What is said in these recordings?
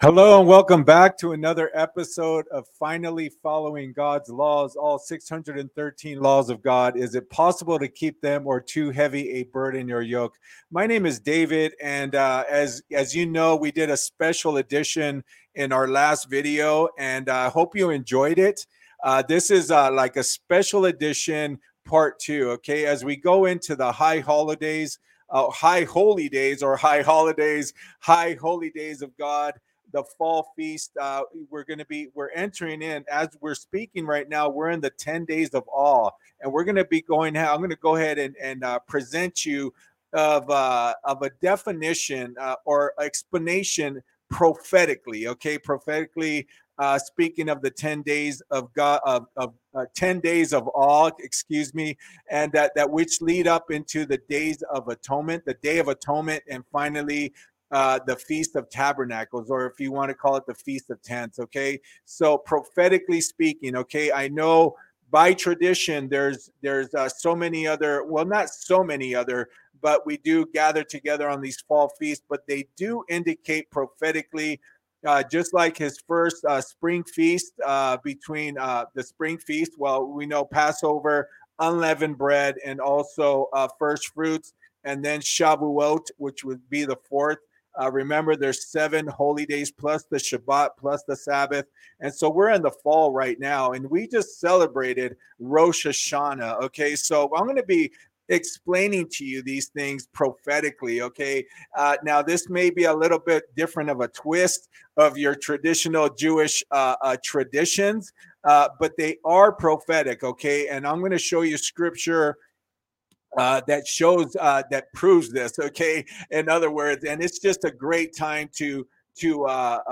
Hello and welcome back to another episode of Finally Following God's Laws, all 613 laws of God. Is it possible to keep them or too heavy a burden or yoke? My name is David, and as you know, we did a special edition in our last video, and I hope you enjoyed it. This is like a special edition part two, okay? As we go into the high holidays, high holy days or high holidays, high holy days of God, the fall feast. We're entering in as we're speaking right now. We're in the 10 days of awe, and we're going to be going. I'm going to go ahead and present you of a definition or explanation prophetically. Okay, prophetically. Speaking of the 10 days of God, of 10 days of awe, excuse me, and that which lead up into the days of atonement, the day of atonement, and finally the Feast of Tabernacles, or if you want to call it the Feast of Tents. Okay, so prophetically speaking, okay, I know by tradition there's so many other, well, not so many other, but we do gather together on these fall feasts, but they do indicate prophetically. Just like his first spring feast, between the spring feast, well, we know Passover, unleavened bread, and also first fruits, and then Shavuot, which would be the fourth. Remember, there's 7 holy days plus the Shabbat plus the Sabbath. And so we're in the fall right now, and we just celebrated Rosh Hashanah. Okay, so I'm going to be explaining to you these things prophetically. Okay, now this may be a little bit different of a twist of your traditional Jewish traditions, but they are prophetic. Okay, and I'm going to show you scripture that shows that proves this. Okay, in other words, and it's just a great time to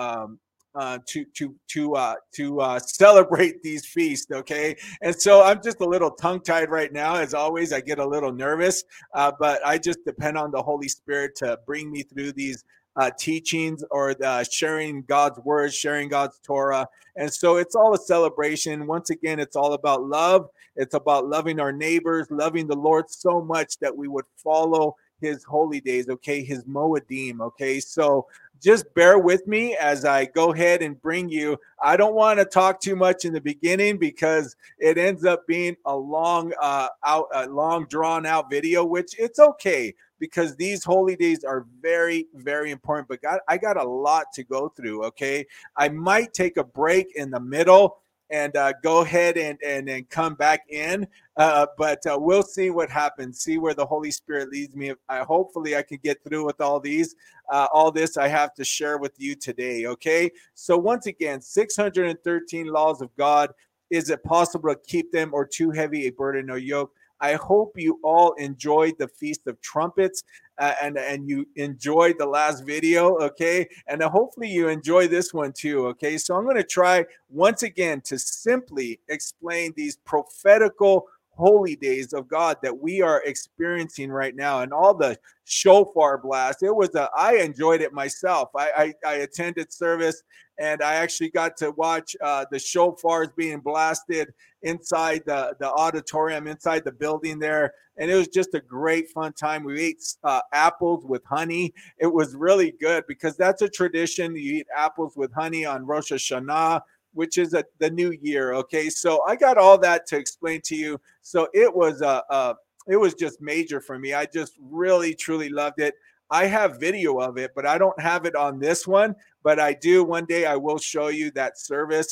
celebrate these feasts. Okay, and so I'm just a little tongue tied right now. As always, I get a little nervous, but I just depend on the Holy Spirit to bring me through these teachings or sharing God's word, sharing God's Torah. And so it's all a celebration. Once again, it's all about love. It's about loving our neighbors, loving the Lord so much that we would follow his holy days, okay, his Moedim, okay? So just bear with me as I go ahead and bring you. I don't want to talk too much in the beginning because it ends up being a long drawn out video, which it's okay because these holy days are very, very important. But I got a lot to go through, okay? I might take a break in the middle and go ahead and come back in. But we'll see what happens, see where the Holy Spirit leads me. Hopefully I can get through with all these. All this I have to share with you today, okay? So once again, 613 laws of God. Is it possible to keep them or too heavy a burden or yoke? I hope you all enjoyed the Feast of Trumpets and you enjoyed the last video, okay? And hopefully you enjoy this one too, okay? So I'm going to try once again to simply explain these prophetical holy days of God that we are experiencing right now, and all the shofar blast. I enjoyed it myself. I attended service, and I actually got to watch the shofars being blasted inside the auditorium, inside the building there. And it was just a great fun time. We ate apples with honey. It was really good because that's a tradition. You eat apples with honey on Rosh Hashanah, which is the new year. Okay, so I got all that to explain to you. So it was just major for me. I just really truly loved it. I have video of it, but I don't have it on this one. But I do one day. I will show you that service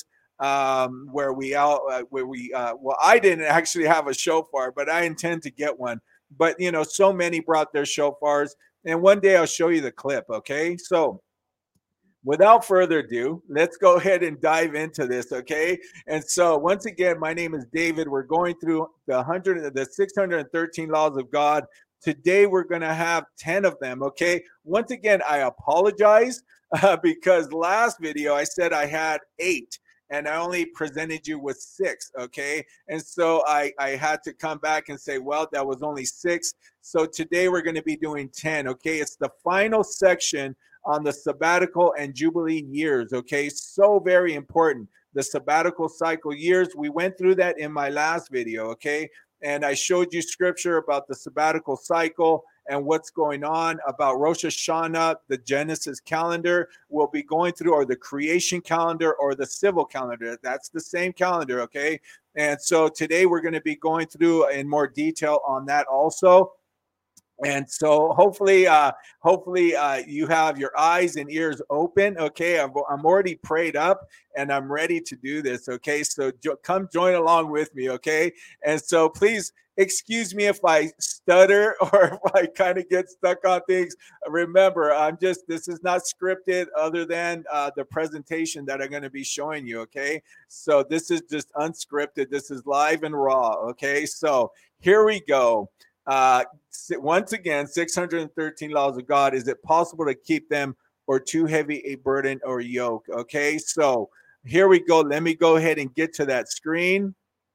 well, I didn't actually have a shofar, but I intend to get one. But so many brought their shofars, and one day I'll show you the clip. Okay, so without further ado, let's go ahead and dive into this, okay? And so once again, my name is David. We're going through the 613 laws of God. Today we're going to have 10 of them, okay? Once again, I apologize because last video I said I had 8 and I only presented you with 6, okay? And so I had to come back and say, well, that was only 6. So today we're going to be doing 10, okay? It's the final section on the sabbatical and jubilee years, okay? So very important. The sabbatical cycle years, we went through that in my last video, okay? And I showed you scripture about the sabbatical cycle and what's going on about Rosh Hashanah, the Genesis calendar. We'll be going through, or the creation calendar, or the civil calendar. That's the same calendar, okay? And so today we're going to be going through in more detail on that also. And so hopefully you have your eyes and ears open. Okay, I'm already prayed up and I'm ready to do this. Okay, so come join along with me. Okay, and so please excuse me if I stutter or if I kind of get stuck on things. Remember, this is not scripted other than the presentation that I'm going to be showing you. Okay, so this is just unscripted. This is live and raw. Okay, so here we go. Once again, 613 laws of God. Is it possible to keep them, or too heavy a burden or yoke? Okay, so here we go. Let me go ahead and get to that screen.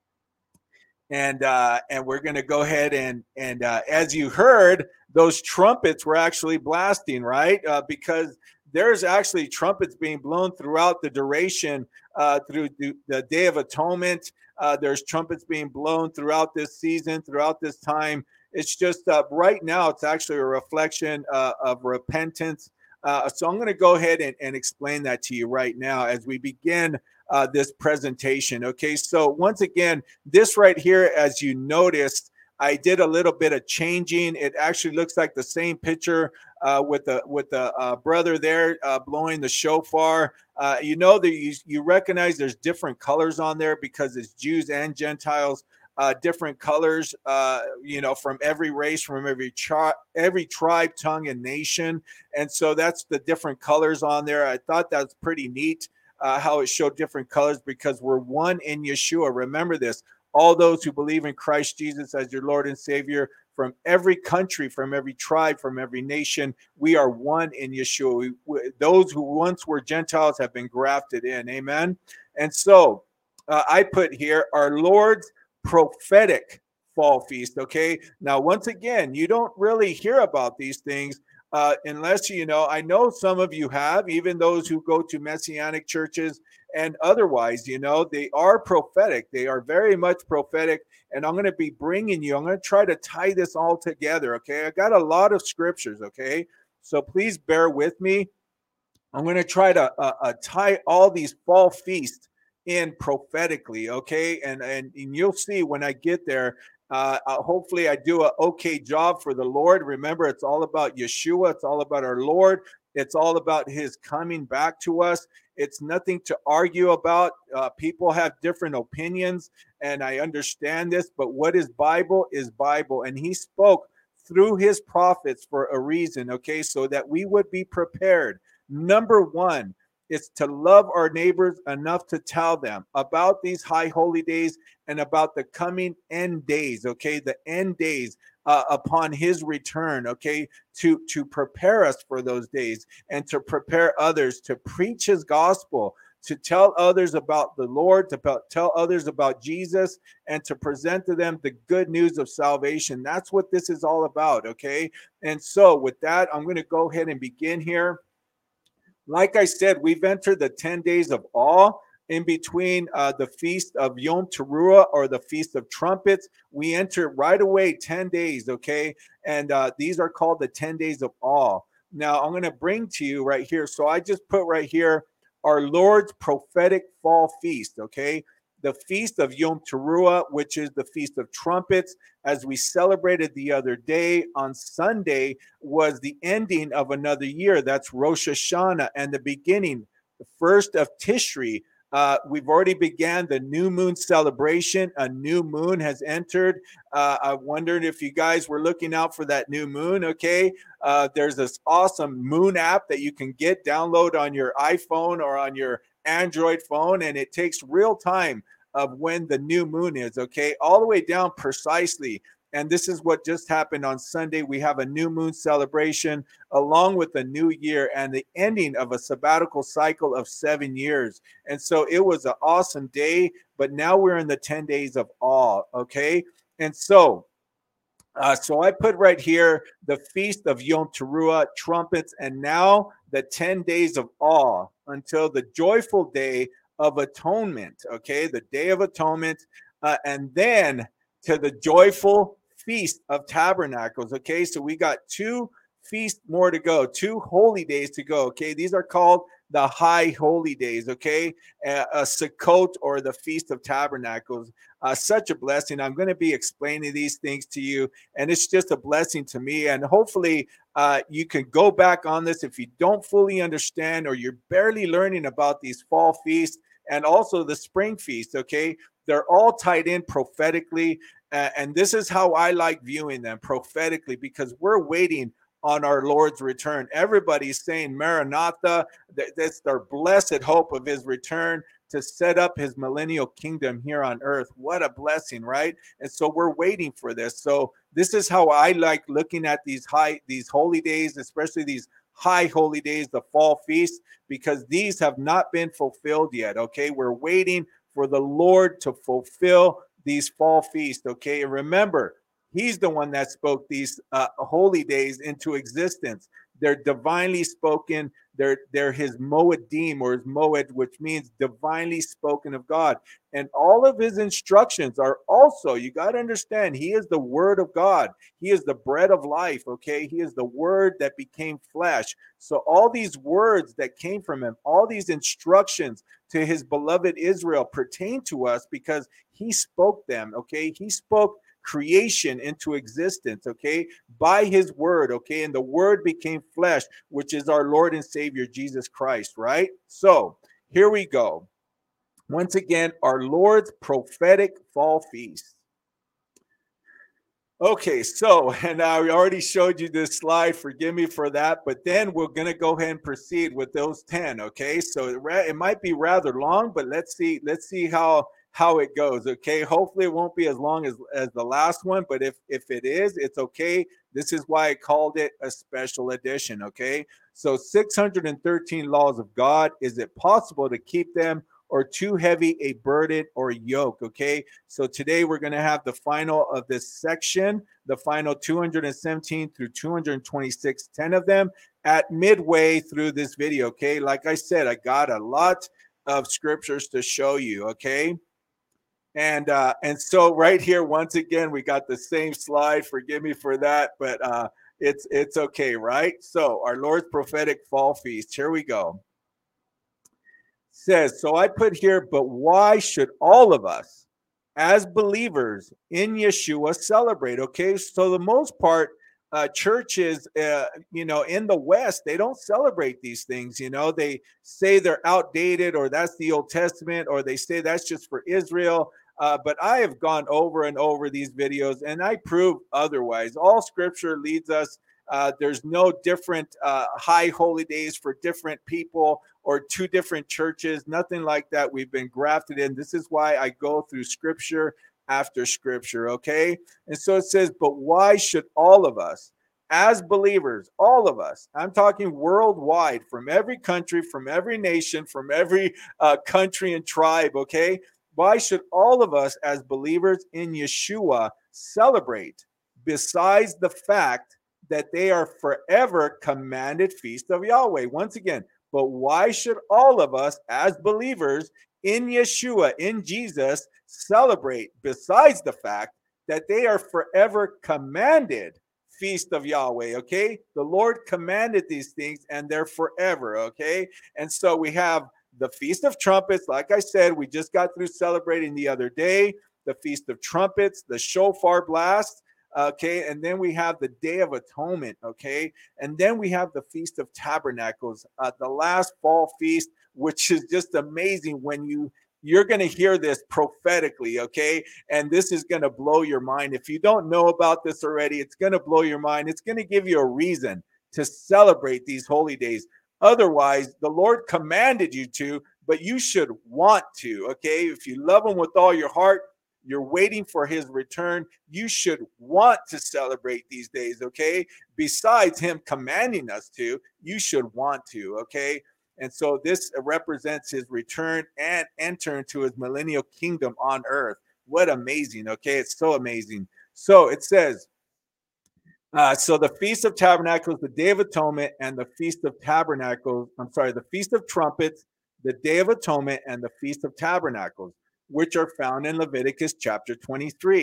And we're going to go ahead and as you heard, those trumpets were actually blasting, right? Because there's actually trumpets being blown throughout the duration through the Day of Atonement. There's trumpets being blown throughout this season, throughout this time. It's just right now, it's actually a reflection of repentance. So I'm going to go ahead and explain that to you right now as we begin this presentation. Okay, so once again, this right here, as you noticed, I did a little bit of changing. It actually looks like the same picture with the brother there blowing the shofar. You know that you recognize there's different colors on there because it's Jews and Gentiles. Different colors, from every race, from every tribe, tongue, and nation. And so that's the different colors on there. I thought that's pretty neat how it showed different colors because we're one in Yeshua. Remember this. All those who believe in Christ Jesus as your Lord and Savior, from every country, from every tribe, from every nation, we are one in Yeshua. Those who once were Gentiles have been grafted in. Amen. And so I put here our Lord's prophetic fall feast. Okay, now once again, you don't really hear about these things unless I know some of you have, even those who go to Messianic churches and otherwise. They are prophetic. They are very much prophetic, and I'm going to be bringing you. I'm going to try to tie this all together. Okay, I got a lot of scriptures. Okay, so please bear with me. I'm going to try to tie all these fall feasts in prophetically, okay? And you'll see when I get there. Hopefully, I do an okay job for the Lord. Remember, it's all about Yeshua. It's all about our Lord. It's all about His coming back to us. It's nothing to argue about. People have different opinions, and I understand this. But what is Bible is Bible, and He spoke through His prophets for a reason, okay? So that we would be prepared. Number one is to love our neighbors enough to tell them about these high holy days and about the coming end days, okay? The end days upon His return, okay? To prepare us for those days and to prepare others to preach His gospel, to tell others about the Lord, to tell others about Jesus, and to present to them the good news of salvation. That's what this is all about, okay? And so with that, I'm going to go ahead and begin here. Like I said, we've entered the 10 days of awe in between the feast of Yom Teruah, or the Feast of Trumpets. We enter right away 10 days, okay? And these are called the 10 days of awe. Now, I'm going to bring to you right here. So I just put right here our Lord's prophetic fall feast, okay? The Feast of Yom Teruah, which is the Feast of Trumpets, as we celebrated the other day on Sunday, was the ending of another year. That's Rosh Hashanah, and the beginning, the first of Tishri. We've already began the new moon celebration. A new moon has entered. I wondered if you guys were looking out for that new moon. Okay. There's this awesome moon app that you can download on your iPhone or on your Android phone, and it takes real time of when the new moon is, okay, all the way down precisely. And this is what just happened on Sunday. We have a new moon celebration along with the new year and the ending of a sabbatical cycle of 7 years. And so it was an awesome day, but now we're in the 10 days of awe, okay? And so I put right here the Feast of Yom Teruah, trumpets, and now the 10 days of awe until the joyful day of atonement, okay? The Day of Atonement, and then to the joyful Feast of Tabernacles. Okay, so we got 2 feasts more to go, 2 holy days to go. Okay, these are called the high holy days. Okay, a Sukkot, or the Feast of Tabernacles. Such a blessing. I'm going to be explaining these things to you, and it's just a blessing to me. And hopefully, you can go back on this if you don't fully understand, or you're barely learning about these fall feasts and also the spring feast. Okay, they're all tied in prophetically, and this is how I like viewing them prophetically, because we're waiting on our Lord's return. Everybody's saying Maranatha. That's their blessed hope of his return to set up his millennial kingdom here on earth. What a blessing, right? And so we're waiting for this. So this is how I like looking at these holy days, especially these high holy days, the fall feast, because these have not been fulfilled yet. Okay, we're waiting for the Lord to fulfill these fall feasts. Okay, and remember, he's the one that spoke these holy days into existence. They're divinely spoken. They're his Moedim, or his Moed, which means divinely spoken of God. And all of his instructions are also, you got to understand, he is the word of God. He is the bread of life. Okay, he is the word that became flesh. So all these words that came from him, all these instructions to his beloved Israel pertain to us because he spoke them. Okay, he spoke creation into existence, okay, by his word. Okay, and the word became flesh, which is our Lord and Savior Jesus Christ, right? So here we go. Once again, our Lord's prophetic fall feast. Okay, so, and I already showed you this slide. Forgive me for that. But then we're going to go ahead and proceed with those 10. Okay, so it might be rather long, but let's see how it goes. Okay, hopefully it won't be as long as the last one, but if it is, it's okay. This is why I called it a special edition. Okay, so 613 laws of God. Is it possible to keep them, or too heavy a burden or yoke? Okay, so today we're going to have the final of this section, the final 217 through 226, 10 of them at midway through this video. Okay, like I said, I got a lot of scriptures to show you. Okay, and so right here, once again, we got the same slide. Forgive me for that, but it's okay, right? So our Lord's prophetic fall feast. Here we go. Says, so I put here, but why should all of us as believers in Yeshua celebrate? Okay, so the most part, churches, in the West, they don't celebrate these things. They say they're outdated, or that's the Old Testament, or they say that's just for Israel. But I have gone over and over these videos, and I prove otherwise. All scripture leads us. There's no different high holy days for different people or 2 different churches, nothing like that. We've been grafted in. This is why I go through scripture after scripture, okay? And so it says, but why should all of us, as believers, all of us, I'm talking worldwide, from every country, from every nation, from every country and tribe, okay? Why should all of us as believers in Yeshua celebrate, besides the fact that they are forever commanded feast of Yahweh? Once again, but why should all of us as believers in Yeshua, in Jesus, celebrate, besides the fact that they are forever commanded feast of Yahweh? Okay, the Lord commanded these things and they're forever. Okay, and so we have the Feast of Trumpets. Like I said, we just got through celebrating the other day the Feast of Trumpets, the shofar blast. Okay, and then we have the Day of Atonement. Okay, and then we have the Feast of Tabernacles, the last fall feast, which is just amazing when you're going to hear this prophetically. Okay, and this is going to blow your mind. If you don't know about this already, it's going to blow your mind. It's going to give you a reason to celebrate these holy days. Otherwise, the Lord commanded you to, but you should want to. Okay, if you love him with all your heart, you're waiting for his return, you should want to celebrate these days. Okay, besides him commanding us to, you should want to. Okay, and so this represents his return and enter into his millennial kingdom on earth. What amazing. Okay, it's so amazing. So it says, so the Feast of Tabernacles, the Day of Atonement, and the Feast of Tabernacles, the Feast of Trumpets, the Day of Atonement, and the Feast of Tabernacles, which are found in Leviticus chapter 23.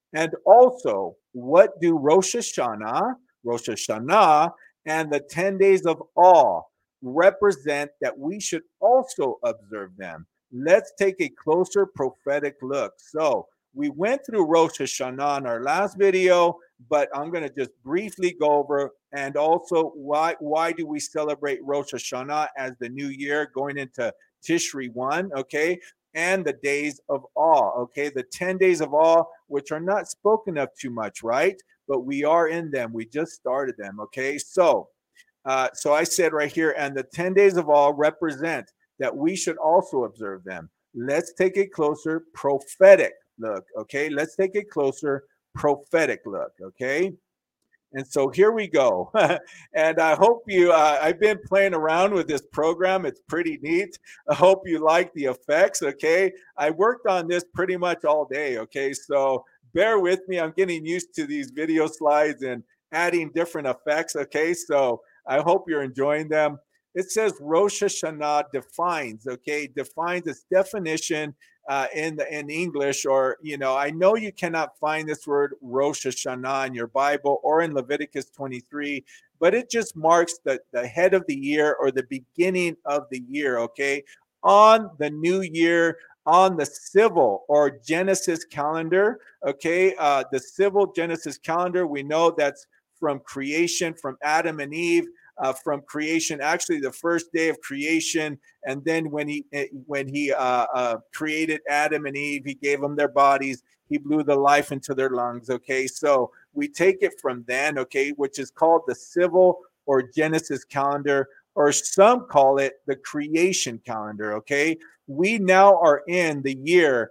And also, what do Rosh Hashanah, and the 10 days of awe represent that we should also observe them? Let's take a closer prophetic look. So, we went through Rosh Hashanah in our last video, but I'm going to just briefly go over, and also why do we celebrate Rosh Hashanah as the new year going into Tishri 1, okay? And the days of awe, okay? The 10 days of awe, which are not spoken of too much, right? But we are in them. We just started them, okay? So I said right here, and the 10 days of awe represent that we should also observe them. Let's take a closer prophetic look, okay? Let's take a closer prophetic look, okay? And so here we go. And I hope I've been playing around with this program. It's pretty neat. I hope you like the effects. Okay. I worked on this pretty much all day. Okay. So bear with me. I'm getting used to these video slides and adding different effects. Okay. So I hope you're enjoying them. It says Rosh Hashanah defines, okay, defines its definition in English, or I know you cannot find this word Rosh Hashanah in your Bible or in Leviticus 23, but it just marks the head of the year or the beginning of the year. Okay, on the new year, on the civil or Genesis calendar. Okay, the civil Genesis calendar, we know that's from creation, from Adam and Eve. From creation, actually the first day of creation, and then when he created Adam and Eve, he gave them their bodies, he blew the life into their lungs. Okay, so we take it from then, okay, which is called the civil or Genesis calendar, or some call it the creation calendar. Okay, we now are in the year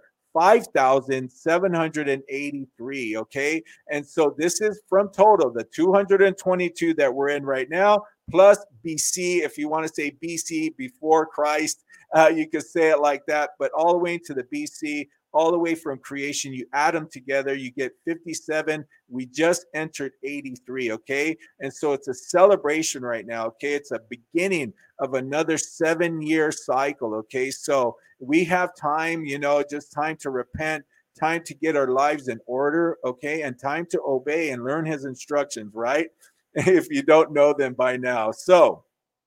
5,783. Okay, and so this is from total the 222 that we're in right now, plus BC. If you want to say BC, before Christ, you could say it like that, but all the way to the BC, all the way from creation, you add them together, you get 57. We just entered 83. Okay, and so it's a celebration right now. Okay, it's a beginning of another 7-year cycle. Okay, so we have time, just time to repent, time to get our lives in order. Okay, and time to obey and learn his instructions, right? If you don't know them by now. So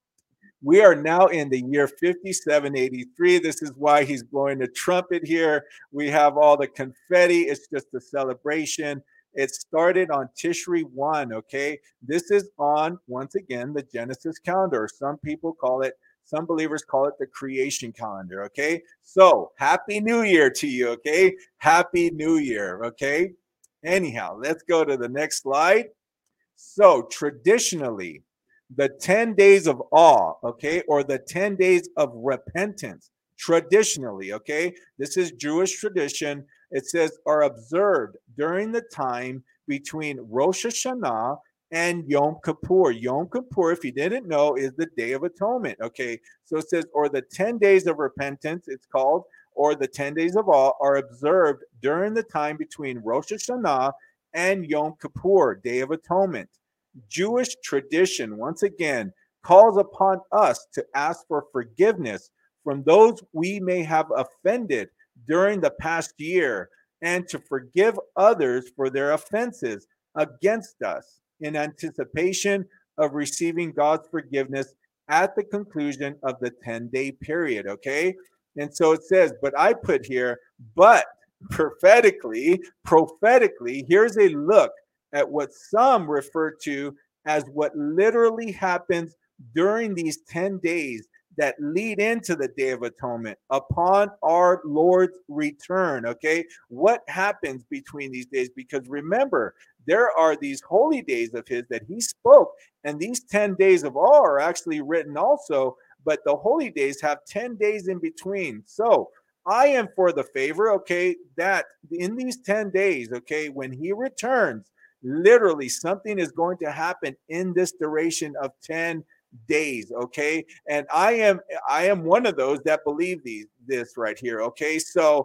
we are now in the year 5783. This is why he's blowing the trumpet here. We have all the confetti. It's just a celebration. It started on Tishri 1, okay? This is on, once again, the Genesis calendar. Some believers call it the creation calendar, okay? So, Happy New Year to you, okay? Happy New Year, okay? Anyhow, let's go to the next slide. So traditionally, the 10 days of awe, okay, or the 10 days of repentance, traditionally, okay, this is Jewish tradition. It says are observed during the time between Rosh Hashanah and Yom Kippur. Yom Kippur, if you didn't know, is the Day of Atonement, okay? So it says, or the 10 days of repentance, it's called, or the 10 days of awe are observed during the time between Rosh Hashanah and Yom Kippur, Day of Atonement. Jewish tradition, once again, calls upon us to ask for forgiveness from those we may have offended during the past year, and to forgive others for their offenses against us in anticipation of receiving God's forgiveness at the conclusion of the 10-day period. Okay. And so it says, but I put here, but prophetically, here's a look at what some refer to as what literally happens during these 10 days that lead into the Day of Atonement upon our Lord's return. Okay, what happens between these days? Because remember, there are these holy days of his that he spoke, and these 10 days of awe are actually written also, but the holy days have 10 days in between. So I am for the favor, okay, that in these 10 days, okay, when he returns, literally something is going to happen in this duration of 10 days. Okay, and I am one of those that believe this right here. Okay, so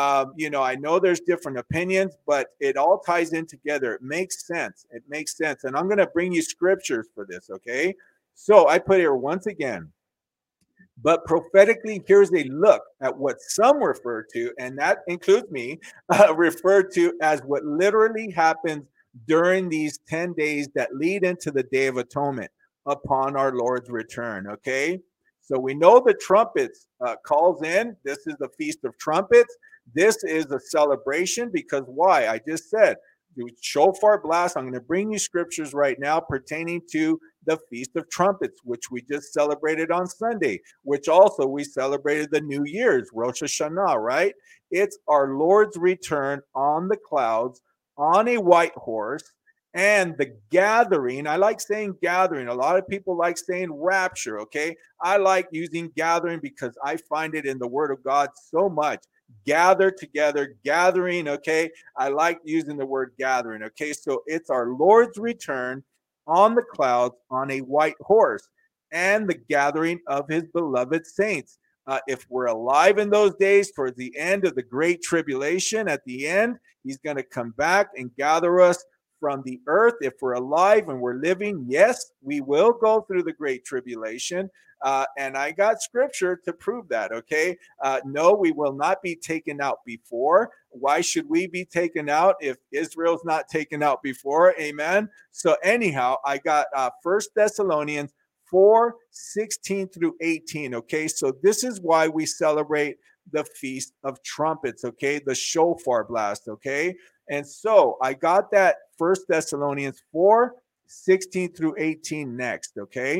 I know there's different opinions, but it all ties in together. It makes sense, and I'm going to bring you scriptures for this. Okay, so I put here once again, But prophetically, here's a look at what some refer to, and that includes me, refer to as what literally happens during these 10 days that lead into the Day of Atonement upon our Lord's return. Okay. So we know the trumpets calls in. This is the Feast of Trumpets. This is a celebration because why? I just said, do shofar blast. I'm going to bring you scriptures right now pertaining to the Feast of Trumpets, which we just celebrated on Sunday, which also we celebrated the New Year's, Rosh Hashanah, right? It's our Lord's return on the clouds, on a white horse, and the gathering. I like saying gathering. A lot of people like saying rapture, okay? I like using gathering because I find it in the Word of God so much. Gather together, gathering, okay? I like using the word gathering, okay? So it's our Lord's return on the clouds on a white horse and the gathering of his beloved saints. If we're alive in those days, towards the end of the great tribulation, at the end, he's going to come back and gather us from the earth. If we're alive and we're living, yes, we will go through the great tribulation. And I got scripture to prove that, okay? No, we will not be taken out before. Why should we be taken out if Israel's not taken out before? Amen. So anyhow, I got 1 Thessalonians 4:16 through 18. Okay, so this is why we celebrate the Feast of Trumpets, okay, the shofar blast, okay. And so I got that 1 Thessalonians 4:16 through 18 next, okay.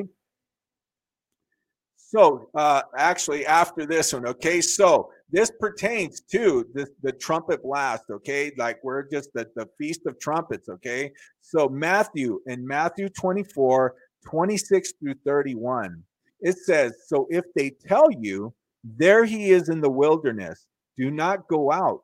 So actually after this one, okay, so this pertains to the trumpet blast, okay, like we're just the Feast of Trumpets, okay. So Matthew 24:26 through 31, it says, so if they tell you, there he is in the wilderness, do not go out,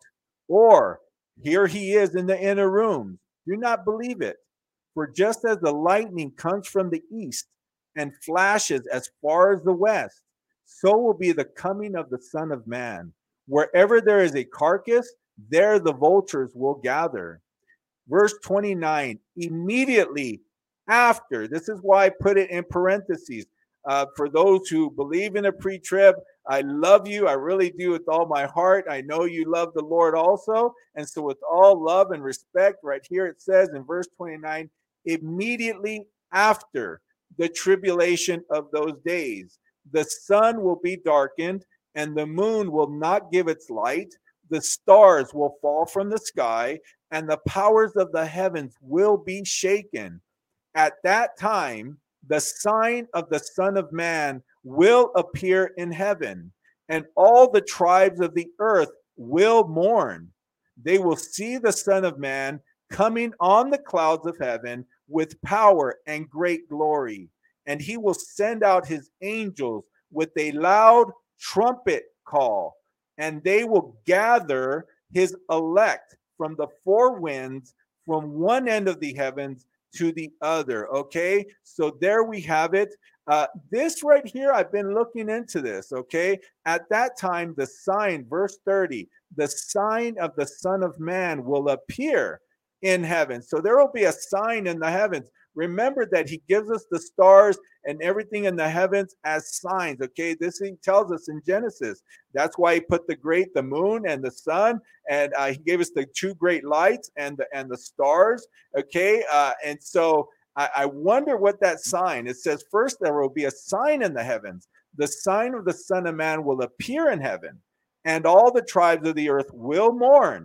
or here he is in the inner rooms, do not believe it. For just as the lightning comes from the east and flashes as far as the west, so will be the coming of the Son of Man. Wherever there is a carcass, there the vultures will gather. Verse 29, immediately after, this is why I put it in parentheses. For those who believe in a pre trib, I love you. I really do with all my heart. I know you love the Lord also. And so, with all love and respect, right here it says in verse 29, immediately after the tribulation of those days, the sun will be darkened and the moon will not give its light. The stars will fall from the sky and the powers of the heavens will be shaken. At that time, the sign of the Son of Man will appear in heaven, and all the tribes of the earth will mourn. They will see the Son of Man coming on the clouds of heaven with power and great glory. And he will send out his angels with a loud trumpet call, and they will gather his elect from the four winds, from one end of the heavens to the other. Okay, so there we have it. This right here, I've been looking into this. Okay, at that time, the sign, verse 30, the sign of the Son of Man will appear in heaven. So there will be a sign in the heavens. Remember that he gives us the stars and everything in the heavens as signs. Okay, this he tells us in Genesis. That's why he put the moon and the sun, and he gave us the two great lights and the stars. Okay, and so I wonder what that sign. It says first there will be a sign in the heavens. The sign of the Son of Man will appear in heaven, and all the tribes of the earth will mourn.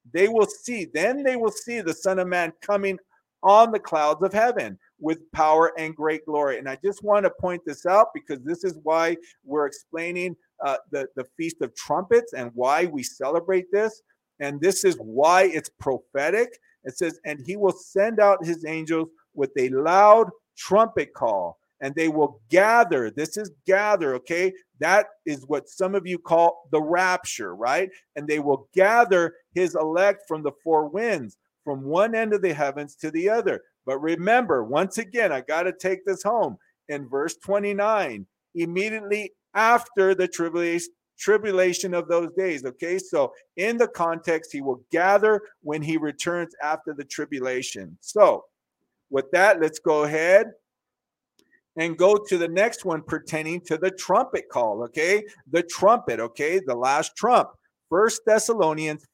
Then they will see the Son of Man coming on the clouds of heaven with power and great glory. And I just want to point this out because this is why we're explaining the Feast of Trumpets and why we celebrate this. And this is why it's prophetic. It says, and he will send out his angels with a loud trumpet call, and they will gather. This is gather, okay? That is what some of you call the rapture, right? And they will gather his elect from the four winds, from one end of the heavens to the other. But remember, once again, I got to take this home. In verse 29, immediately after the tribulation of those days. Okay, so in the context, he will gather when he returns after the tribulation. So with that, let's go ahead and go to the next one pertaining to the trumpet call, okay? The trumpet, okay? The last trump. 1 Thessalonians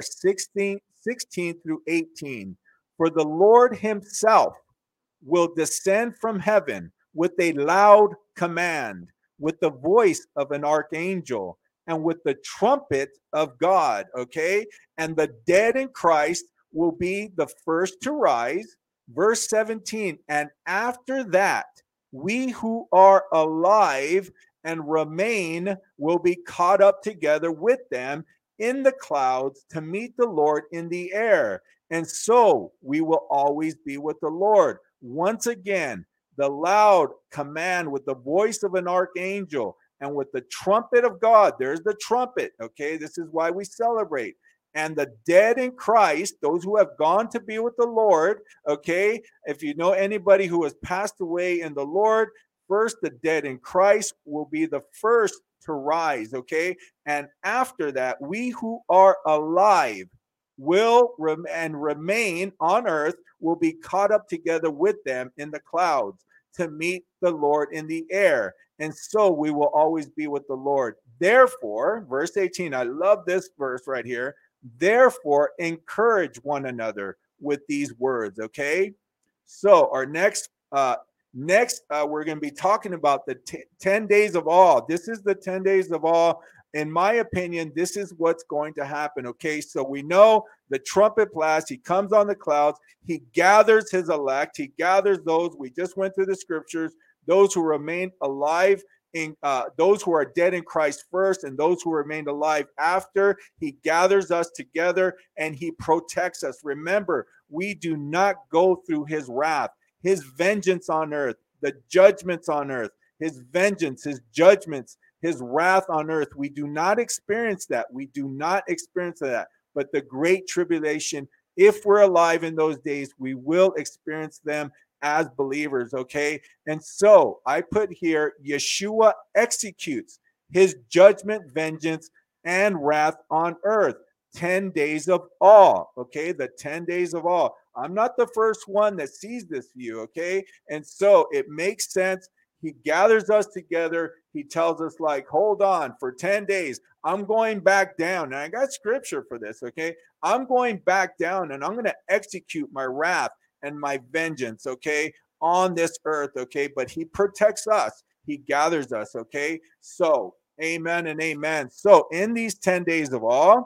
4:16 through 18. For the Lord himself will descend from heaven with a loud command, with the voice of an archangel, and with the trumpet of God, okay? And the dead in Christ will be the first to rise. Verse 17, and after that, we who are alive and remain will be caught up together with them in the clouds to meet the Lord in the air. And so we will always be with the Lord. Once again, the loud command with the voice of an archangel and with the trumpet of God. There's the trumpet, okay? This is why we celebrate. And the dead in Christ, those who have gone to be with the Lord, okay? If you know anybody who has passed away in the Lord, first the dead in Christ will be the first to rise, okay? And after that, we who are alive will remain on earth will be caught up together with them in the clouds to meet the Lord in the air. And so we will always be with the Lord. Therefore, verse 18, I love this verse right here. Therefore, encourage one another with these words, okay? So our next we're going to be talking about the 10 days of awe. This is the 10 days of awe. In my opinion, this is what's going to happen. Okay, so we know the trumpet blast, he comes on the clouds, he gathers his elect, he gathers those. We just went through the scriptures, those who remain alive, in those who are dead in Christ first, and those who remain alive after. He gathers us together and he protects us. Remember, we do not go through his wrath, his vengeance on earth, the judgments on earth, his vengeance, his judgments, his wrath on earth. We do not experience that. We do not experience that. But the great tribulation, if we're alive in those days, we will experience them as believers, okay? And so I put here, Yeshua executes his judgment, vengeance, and wrath on earth. 10 days of awe, okay? The 10 days of awe. I'm not the first one that sees this view, okay? And so it makes sense. He gathers us together. He tells us, like, hold on, for 10 days, I'm going back down. And I got scripture for this, okay? I'm going back down and I'm going to execute my wrath and my vengeance, okay, on this earth, okay? But he protects us. He gathers us, okay? So, amen and amen. So, in these 10 days of awe,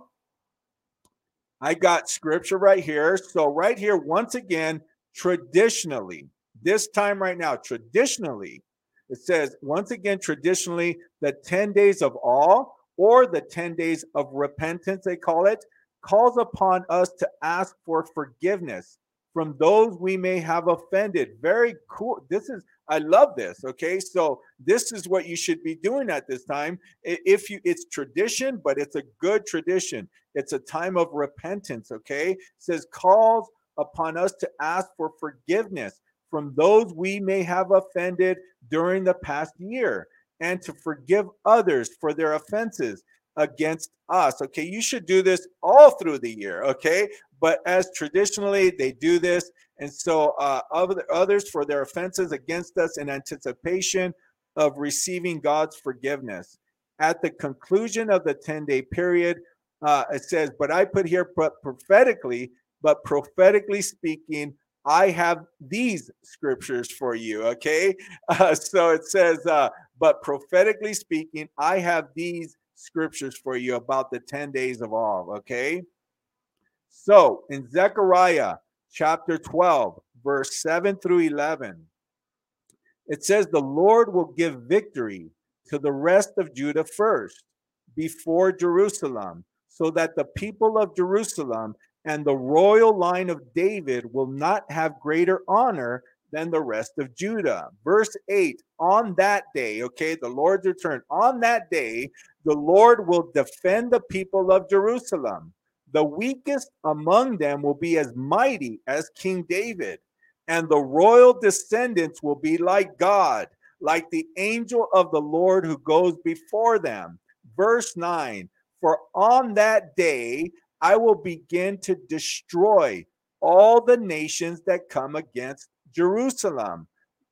I got scripture right here. So, right here, once again, traditionally, this time right now, traditionally, it says, once again, traditionally, the 10 days of awe or the 10 days of repentance, they call it, calls upon us to ask for forgiveness from those we may have offended. Very cool. I love this. Okay. So this is what you should be doing at this time. It's tradition, but it's a good tradition. It's a time of repentance. Okay. It says calls upon us to ask for forgiveness from those we may have offended during the past year and to forgive others for their offenses against us. Okay. You should do this all through the year. Okay. But as traditionally they do this, and so others for their offenses against us in anticipation of receiving God's forgiveness. At the conclusion of the 10-day period, it says, but I put here, but prophetically speaking, I have these scriptures for you, okay? So it says, but prophetically speaking, I have these scriptures for you about the 10 days of awe, okay? So in Zechariah chapter 12, verse 7 through 11, it says, the Lord will give victory to the rest of Judah first before Jerusalem, so that the people of Jerusalem and the royal line of David will not have greater honor than the rest of Judah. Verse 8, on that day, okay, the Lord's return, on that day, the Lord will defend the people of Jerusalem. The weakest among them will be as mighty as King David, and the royal descendants will be like God, like the angel of the Lord who goes before them. Verse 9, for on that day I will begin to destroy all the nations that come against Jerusalem,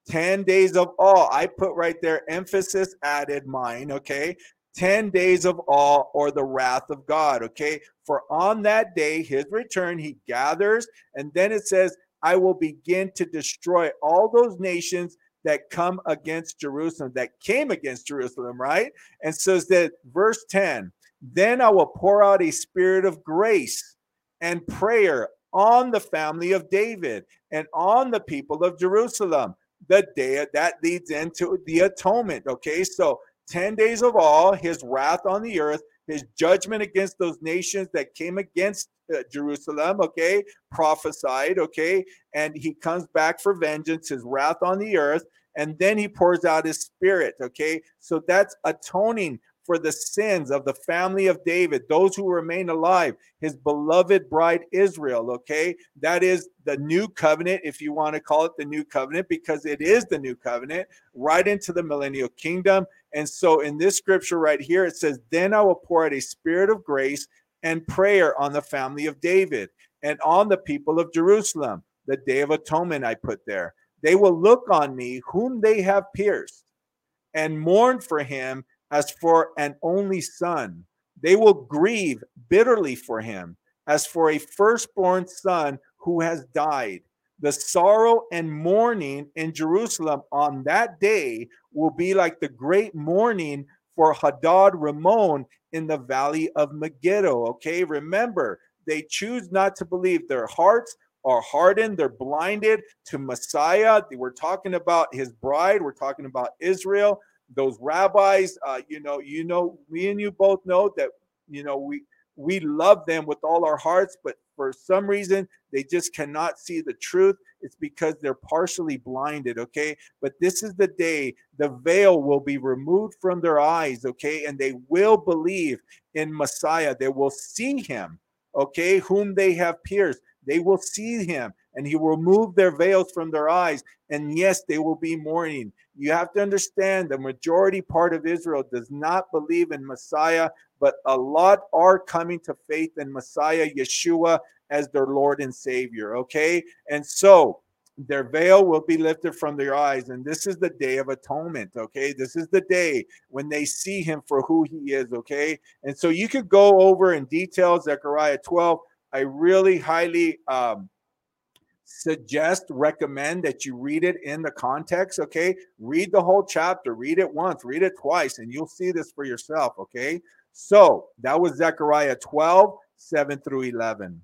10 days of awe. I put right there, emphasis added, mine, okay? 10 days of awe, or the wrath of God, okay? For on that day, his return, he gathers, and then it says, I will begin to destroy all those nations that come against Jerusalem, that came against Jerusalem, right? And says that verse 10, then I will pour out a spirit of grace and prayer on the family of David and on the people of Jerusalem. The day that leads into the atonement. Okay, so 10 days of awe, his wrath on the earth, his judgment against those nations that came against Jerusalem, okay, prophesied, okay, and he comes back for vengeance, his wrath on the earth, and then he pours out his spirit, okay, so that's atoning for the sins of the family of David, those who remain alive, his beloved bride Israel, okay? That is the new covenant, if you want to call it the new covenant, because it is the new covenant, right into the millennial kingdom. And so in this scripture right here, it says, then I will pour out a spirit of grace and prayer on the family of David and on the people of Jerusalem. The day of atonement I put there. They will look on me whom they have pierced and mourn for him as for an only son. They will grieve bitterly for him as for a firstborn son who has died. The sorrow and mourning in Jerusalem on that day will be like the great mourning for Hadad Ramon in the valley of Megiddo. Okay, remember, they choose not to believe. Their hearts are hardened. They're blinded to Messiah. We're talking about his bride. We're talking about Israel. Those rabbis, me and you both know that, we love them with all our hearts, but for some reason, they just cannot see the truth. It's because they're partially blinded, okay? But this is the day the veil will be removed from their eyes, okay? And they will believe in Messiah. They will see him, okay, whom they have pierced. They will see him, and he will remove their veils from their eyes. And yes, they will be mourning. You have to understand the majority part of Israel does not believe in Messiah, but a lot are coming to faith in Messiah, Yeshua, as their Lord and Savior, okay? And so their veil will be lifted from their eyes. And this is the day of atonement, okay? This is the day when they see him for who he is, okay? And so you could go over in detail Zechariah 12. I really highly recommend that you read it in the context, okay? Read the whole chapter, read it once, read it twice, and you'll see this for yourself, okay? So that was Zechariah 12, 7 through 11.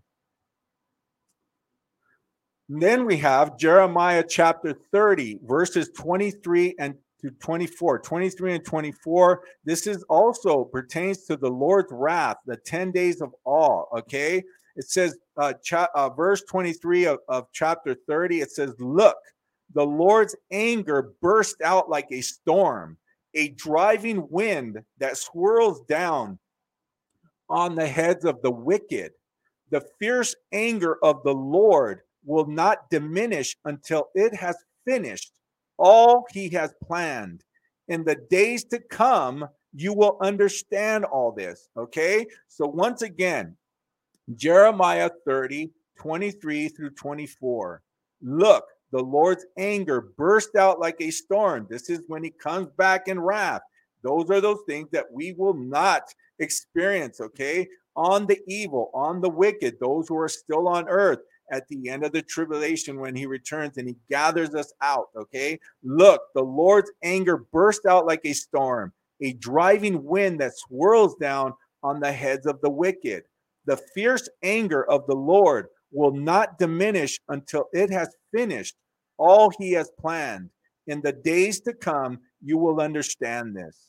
And then we have Jeremiah chapter 30, verses 23 and to 24, 23 and 24. This is also pertains to the Lord's wrath, the 10 days of awe, okay? It says, verse 23 of chapter 30, it says, look, the Lord's anger burst out like a storm, a driving wind that swirls down on the heads of the wicked. The fierce anger of the Lord will not diminish until it has finished all he has planned. In the days to come, you will understand all this, okay? So once again, Jeremiah 30, 23 through 24. Look, the Lord's anger burst out like a storm. This is when he comes back in wrath. Those are those things that we will not experience, okay? On the evil, on the wicked, those who are still on earth at the end of the tribulation when he returns and he gathers us out, okay? Look, the Lord's anger burst out like a storm, a driving wind that swirls down on the heads of the wicked. The fierce anger of the Lord will not diminish until it has finished all he has planned. In the days to come, you will understand this.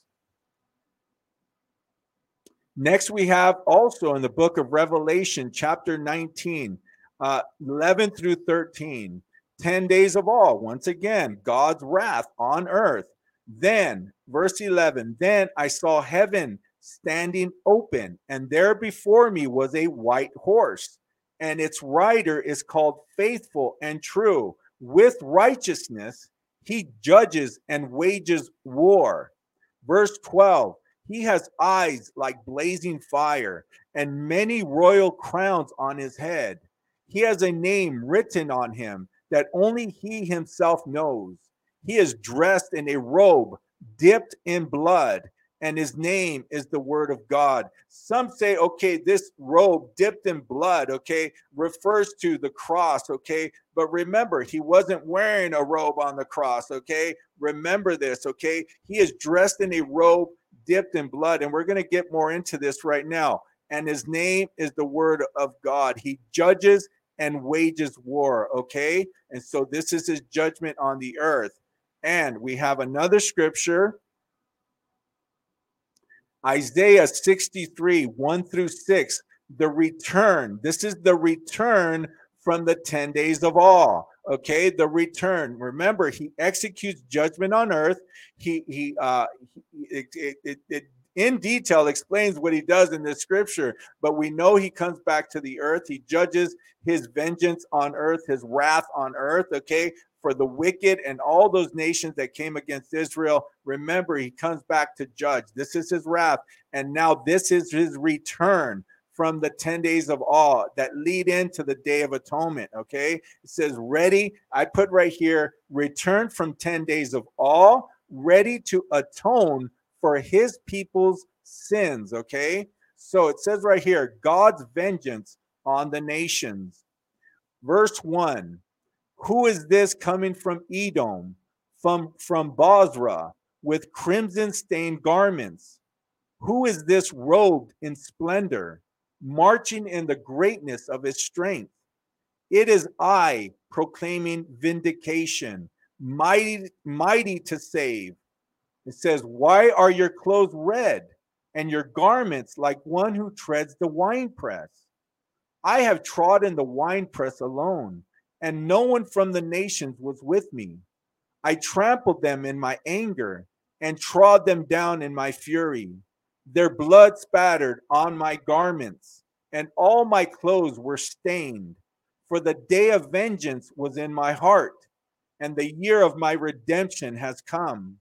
Next, we have also in the book of Revelation, chapter 19, 11 through 13, 10 days of awe. Once again, God's wrath on earth. Then, verse 11, then I saw heaven standing open, and there before me was a white horse, and its rider is called Faithful and True. With righteousness, he judges and wages war. Verse 12, he has eyes like blazing fire and many royal crowns on his head. He has a name written on him that only he himself knows. He is dressed in a robe dipped in blood, and his name is the word of God. Some say, okay, this robe dipped in blood, okay, refers to the cross, okay? But remember, he wasn't wearing a robe on the cross, okay? Remember this, okay? He is dressed in a robe dipped in blood, and we're going to get more into this right now. And his name is the word of God. He judges and wages war, okay? And so this is his judgment on the earth. And we have another scripture, Isaiah 63, 1 through 6, the return. This is the return from the 10 days of awe. Okay, the return. Remember, he executes judgment on earth. It in detail explains what he does in this scripture, but we know he comes back to the earth. He judges his vengeance on earth, his wrath on earth. Okay, for the wicked and all those nations that came against Israel. Remember, he comes back to judge. This is his wrath. And now this is his return from the 10 days of awe that lead into the Day of Atonement. Okay. It says, ready. I put right here, return from 10 days of awe, ready to atone for his people's sins. Okay. So it says right here, God's vengeance on the nations. Verse 1. Who is this coming from Edom, from Bozrah, with crimson stained garments? Who is this robed in splendor, marching in the greatness of his strength? It is I proclaiming vindication, mighty to save. It says, why are your clothes red and your garments like one who treads the winepress? I have trodden the winepress alone, and no one from the nations was with me. I trampled them in my anger and trod them down in my fury. Their blood spattered on my garments, and all my clothes were stained. For the day of vengeance was in my heart, and the year of my redemption has come.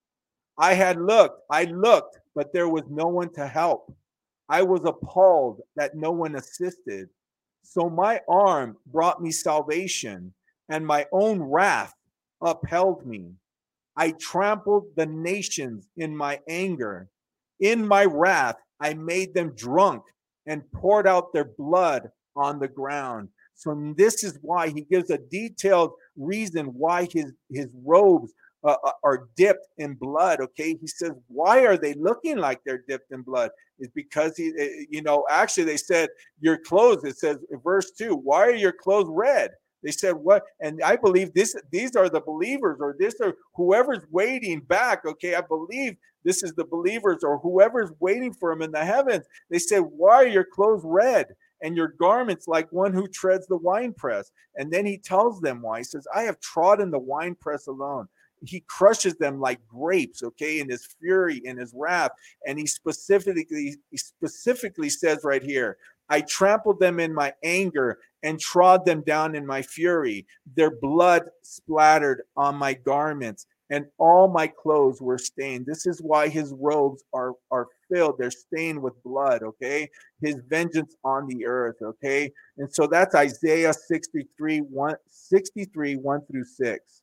I looked, but there was no one to help. I was appalled that no one assisted. So my arm brought me salvation, and my own wrath upheld me. I trampled the nations in my anger. In my wrath, I made them drunk and poured out their blood on the ground. So this is why he gives a detailed reason why his robes are dipped in blood. Okay, he says, why are they looking like they're dipped in blood? It's because actually they said your clothes. It says in verse 2, why are your clothes red? They said, what? And I believe these are the believers, or this are whoever's waiting back. Okay, I believe this is the believers or whoever's waiting for him in the heavens. They said, why are your clothes red and your garments like one who treads the winepress? And then he tells them why. He says, I have trodden the winepress alone. He crushes them like grapes, okay, in his fury, in his wrath. And he specifically says right here, I trampled them in my anger and trod them down in my fury. Their blood splattered on my garments, and all my clothes were stained. This is why his robes are filled. They're stained with blood, okay? His vengeance on the earth, okay? And so that's Isaiah 63, 1 through 6.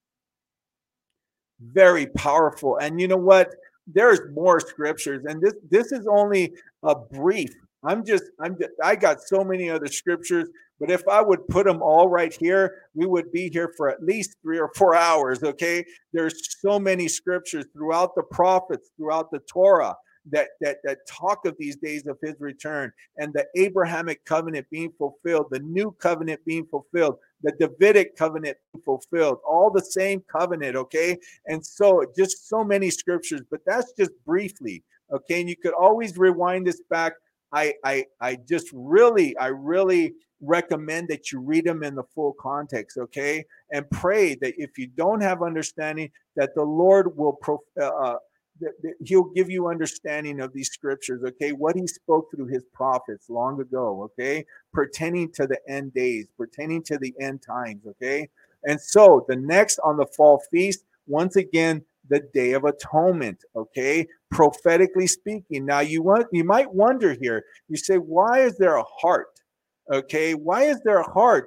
Very powerful. And you know what? There's more scriptures, and this is only a brief. I got so many other scriptures, but if I would put them all right here, we would be here for at least 3 or 4 hours. Okay, there's so many scriptures throughout the prophets, throughout the Torah, that talk of these days of his return, and the Abrahamic covenant being fulfilled, the new covenant being fulfilled, the Davidic covenant being fulfilled, all the same covenant. Okay, and so just so many scriptures, but that's just briefly. Okay, and you could always rewind this back. I really recommend that you read them in the full context, okay? And pray that if you don't have understanding, that the Lord will he'll give you understanding of these scriptures, okay? What he spoke through his prophets long ago, okay? Pertaining to the end days, pertaining to the end times, okay? And so the next on the fall feast, once again, the Day of Atonement, okay? Prophetically speaking. Now you might wonder here, you say, why is there a heart? Okay, why is there a heart?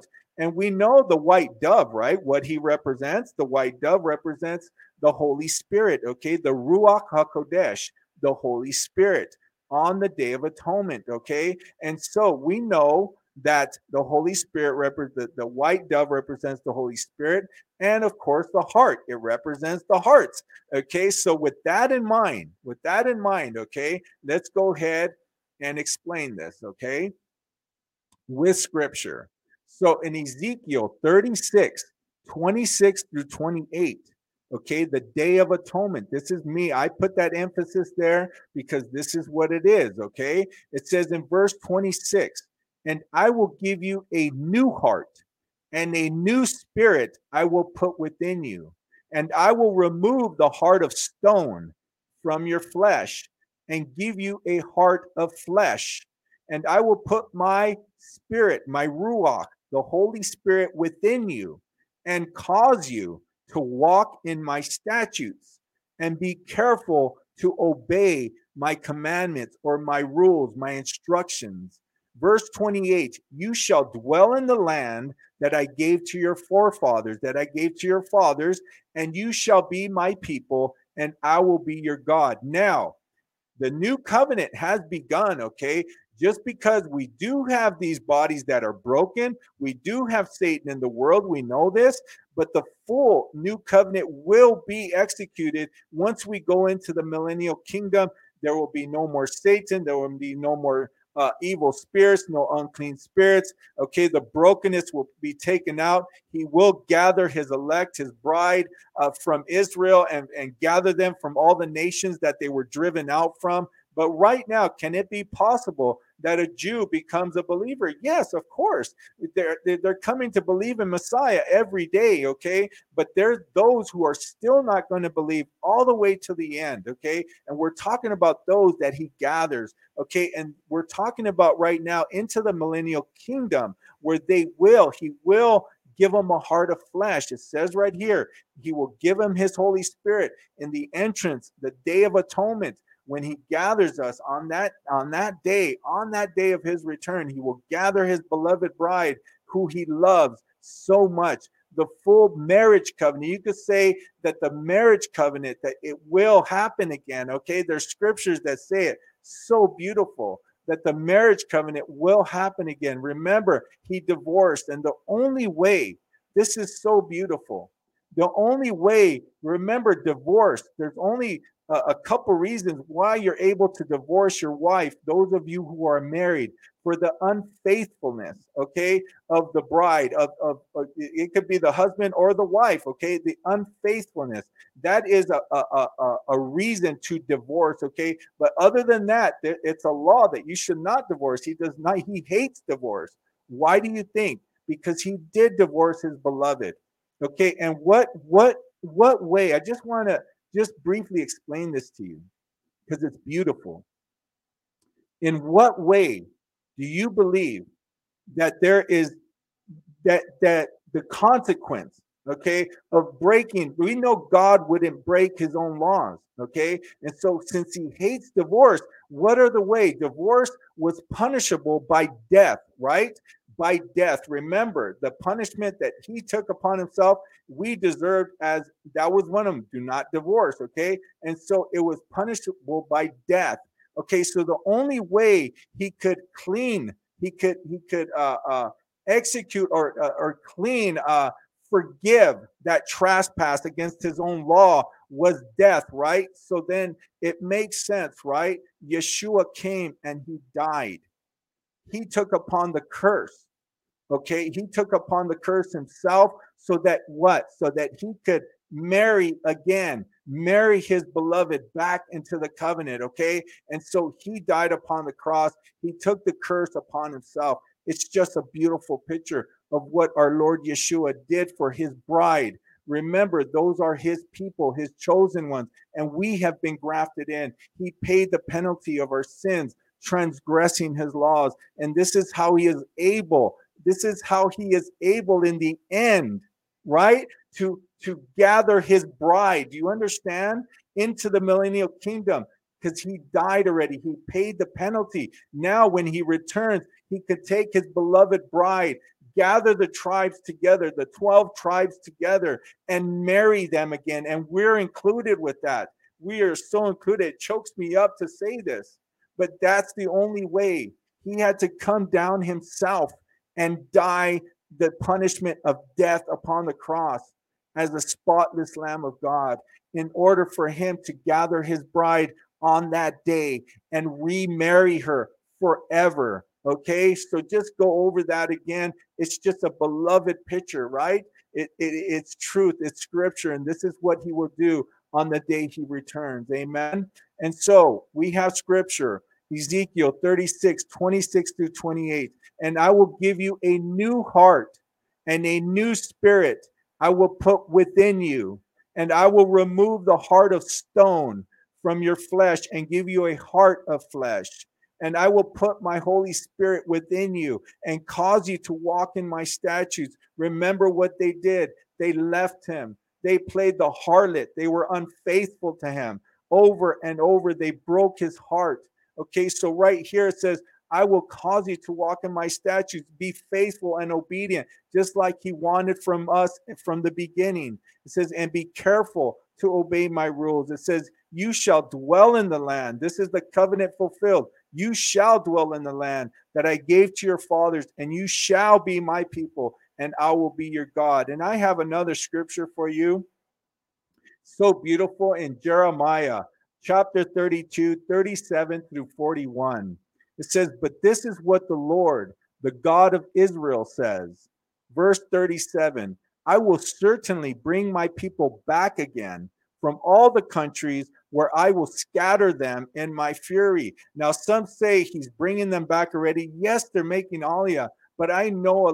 And we know the white dove, right? What he represents, the white dove represents the Holy Spirit, okay? The Ruach HaKodesh, the Holy Spirit on the Day of Atonement, okay? And so we know that the Holy Spirit represents, the white dove represents the Holy Spirit, and of course the heart, it represents the hearts. Okay, so with that in mind, okay, let's go ahead and explain this, okay, with scripture. So in Ezekiel 36, 26 through 28, okay, the Day of Atonement. This is me. I put that emphasis there because this is what it is, okay? It says in verse 26, and I will give you a new heart and a new spirit I will put within you. And I will remove the heart of stone from your flesh and give you a heart of flesh. And I will put my spirit, my Ruach, the Holy Spirit within you and cause you to walk in my statutes and be careful to obey my commandments or my rules, my instructions. Verse 28, you shall dwell in the land that I gave to your forefathers, and you shall be my people, and I will be your God. Now, the new covenant has begun, okay? Just because we do have these bodies that are broken, we do have Satan in the world, we know this, but the full new covenant will be executed once we go into the millennial kingdom. There will be no more Satan, there will be no more evil spirits, no unclean spirits. Okay, the brokenness will be taken out. He will gather his elect, his bride from Israel and gather them from all the nations that they were driven out from. But right now, can it be possible that a Jew becomes a believer? Yes, of course. They're coming to believe in Messiah every day, okay? But there's those who are still not going to believe all the way to the end, okay? And we're talking about those that he gathers, okay? And we're talking about right now into the millennial kingdom where he will give them a heart of flesh. It says right here, he will give them his Holy Spirit in the entrance, the Day of Atonement. When he gathers us on that day of his return, he will gather his beloved bride who he loves so much. The full marriage covenant. You could say that the marriage covenant, that it will happen again. Okay, there's scriptures that say it so beautiful that the marriage covenant will happen again. Remember, he divorced, and the only way, this is so beautiful. The only way, remember, divorce, there's only a couple reasons why you're able to divorce your wife, those of you who are married, for the unfaithfulness, okay, of the bride, of it could be the husband or the wife, okay, the unfaithfulness. That is a reason to divorce, okay? But other than that, it's a law that you should not divorce. He hates divorce. Why do you think? Because he did divorce his beloved. Okay, and what way? I just want to just briefly explain this to you because it's beautiful. In what way do you believe that there is that the consequence, okay, of breaking? We know God wouldn't break his own laws, okay? And so since he hates divorce, what are the way? Divorce was punishable by death, right? By death. Remember, the punishment that he took upon himself, we deserved, as that was one of them. Do not divorce, okay? And so it was punishable by death. Okay, so the only way he could execute or clean, forgive that trespass against his own law was death, right? So then it makes sense, right? Yeshua came and he died. He took upon the curse. Okay, he took upon the curse himself so that what? So that he could marry again, marry his beloved back into the covenant. Okay, and so he died upon the cross. He took the curse upon himself. It's just a beautiful picture of what our Lord Yeshua did for his bride. Remember, those are his people, his chosen ones, and we have been grafted in. He paid the penalty of our sins, transgressing his laws, and this is how he is able in the end, right, to gather his bride. Do you understand? Into the millennial kingdom, because he died already. He paid the penalty. Now when he returns, he could take his beloved bride, gather the tribes together, the 12 tribes together, and marry them again. And we're included with that. We are so included. It chokes me up to say this, but that's the only way. He had to come down himself and die the punishment of death upon the cross as the spotless Lamb of God in order for him to gather his bride on that day and remarry her forever. Okay, so just go over that again. It's just a beloved picture, right? It's truth, it's scripture, and this is what he will do on the day he returns. Amen. And so we have scripture, Ezekiel 36:26 through 28. And I will give you a new heart and a new spirit I will put within you, and I will remove the heart of stone from your flesh and give you a heart of flesh. And I will put my Holy Spirit within you and cause you to walk in my statutes. Remember what they did. They left him. They played the harlot. They were unfaithful to him. Over and over, they broke his heart. Okay, so right here it says, I will cause you to walk in my statutes, be faithful and obedient, just like he wanted from us from the beginning. It says, and be careful to obey my rules. It says, you shall dwell in the land. This is the covenant fulfilled. You shall dwell in the land that I gave to your fathers, and you shall be my people, and I will be your God. And I have another scripture for you. So beautiful in Jeremiah chapter 32, 37 through 41. It says, but this is what the Lord, the God of Israel says. Verse 37, I will certainly bring my people back again from all the countries where I will scatter them in my fury. Now, some say he's bringing them back already. Yes, they're making aliyah, but I know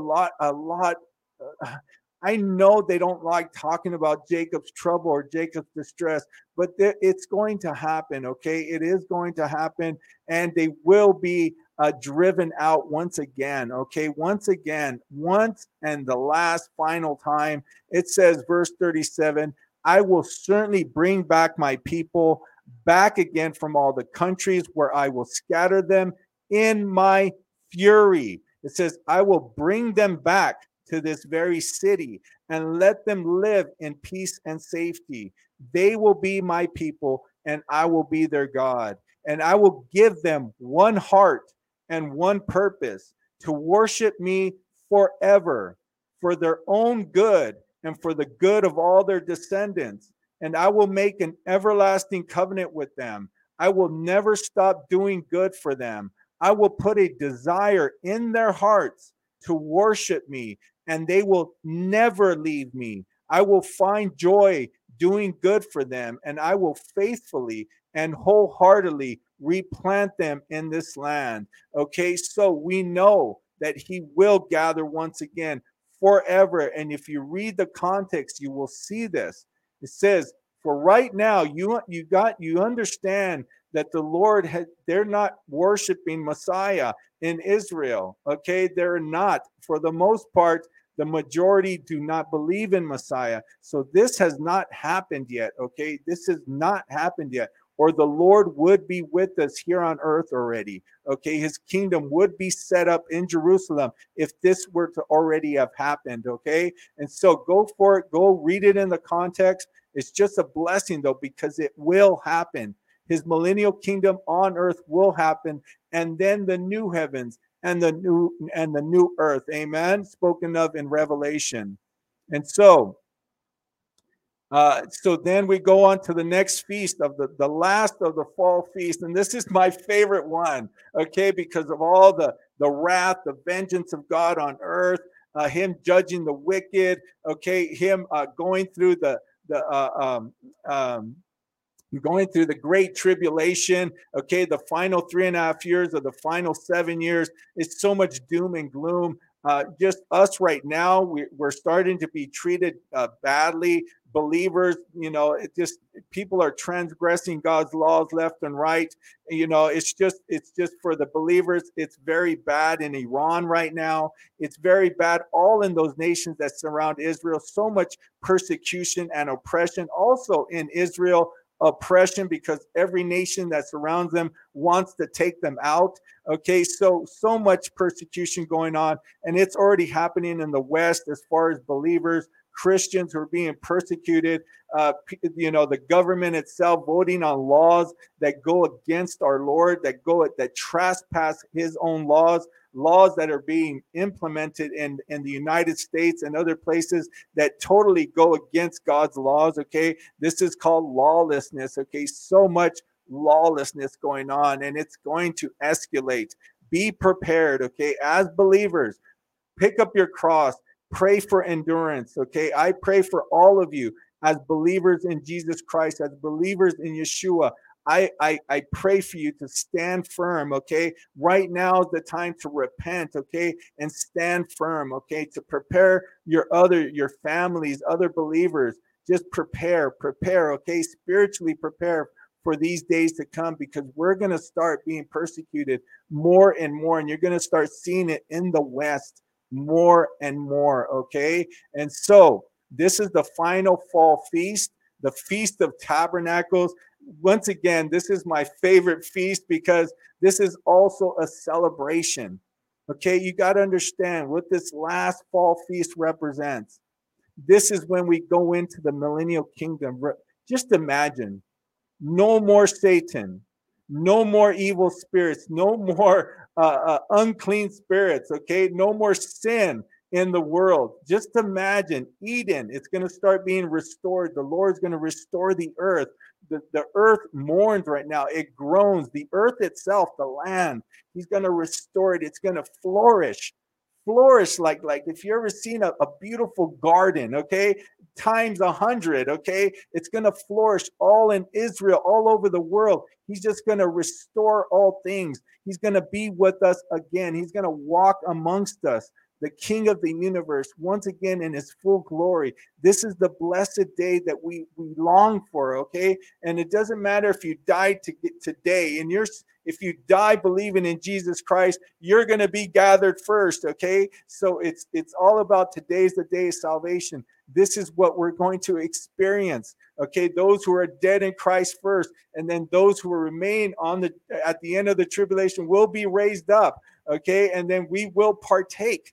I know they don't like talking about Jacob's trouble or Jacob's distress, but it's going to happen, okay? It is going to happen, and they will be driven out once again, okay? Once again, once and the last final time. It says, verse 37, I will certainly bring back my people back again from all the countries where I will scatter them in my fury. It says, I will bring them back to this very city and let them live in peace and safety. They will be my people, and I will be their God. And I will give them one heart and one purpose, to worship me forever for their own good and for the good of all their descendants. And I will make an everlasting covenant with them. I will never stop doing good for them. I will put a desire in their hearts to worship me, and they will never leave me. I will find joy doing good for them, and I will faithfully and wholeheartedly replant them in this land. Okay, so we know that he will gather once again forever. And if you read the context, you will see this. It says, for right now, you understand that the Lord they're not worshiping Messiah in Israel. Okay, they're not. For the most part, the majority do not believe in Messiah. So this has not happened yet. Okay, this has not happened yet. Or the Lord would be with us here on earth already. Okay, his kingdom would be set up in Jerusalem if this were to already have happened. Okay, and so go for it. Go read it in the context. It's just a blessing though, because it will happen. His millennial kingdom on earth will happen, and then the new heavens and the new earth, amen, spoken of in Revelation. And so then we go on to the next feast of the last of the fall feast, and this is my favorite one, okay, because of all the wrath, the vengeance of God on earth, him judging the wicked, okay, him going through the great tribulation, okay, the final 3.5 years of the final 7 years. It's so much doom and gloom. Just us right now, we're starting to be treated badly. Believers, it just, people are transgressing God's laws left and right. It's just for the believers. It's very bad in Iran right now. It's very bad all in those nations that surround Israel. So much persecution and oppression also in Israel, oppression because every nation that surrounds them wants to take them out. Okay, so much persecution going on, and it's already happening in the West as far as believers, Christians who are being persecuted. The government itself voting on laws that go against our Lord, that trespass His own laws that are being implemented in the United States and other places that totally go against God's laws. Okay, this is called lawlessness. Okay, so much lawlessness going on, and it's going to escalate. Be prepared. Okay, as believers, pick up your cross, pray for endurance. Okay, I pray for all of you as believers in Jesus Christ, as believers in Yeshua. I pray for you to stand firm. Okay, right now is the time to repent. Okay, and stand firm. Okay, to prepare your families, other believers. Just prepare. Okay, spiritually prepare for these days to come, because we're going to start being persecuted more and more, and you're going to start seeing it in the West more and more. Okay, and so this is the final fall feast, the Feast of Tabernacles. Once again, this is my favorite feast because this is also a celebration. Okay, you got to understand what this last fall feast represents. This is when we go into the millennial kingdom. Just imagine, no more Satan, no more evil spirits, no more unclean spirits. Okay, no more sin in the world. Just imagine Eden. It's going to start being restored. The Lord's going to restore the earth. The earth mourns right now. It groans. The earth itself, the land, He's going to restore it. It's going to flourish like if you ever seen a beautiful garden, okay, times 100. Okay, it's going to flourish all in Israel, all over the world. He's just going to restore all things. He's going to be with us again. He's going to walk amongst us, the King of the universe, once again in His full glory. This is the blessed day that we long for. Okay, and it doesn't matter if you died today, and if you die believing in Jesus Christ, you're going to be gathered first. Okay, so it's all about today's the day of salvation. This is what we're going to experience. Okay, those who are dead in Christ first, and then those who remain at the end of the tribulation will be raised up. Okay, and then we will partake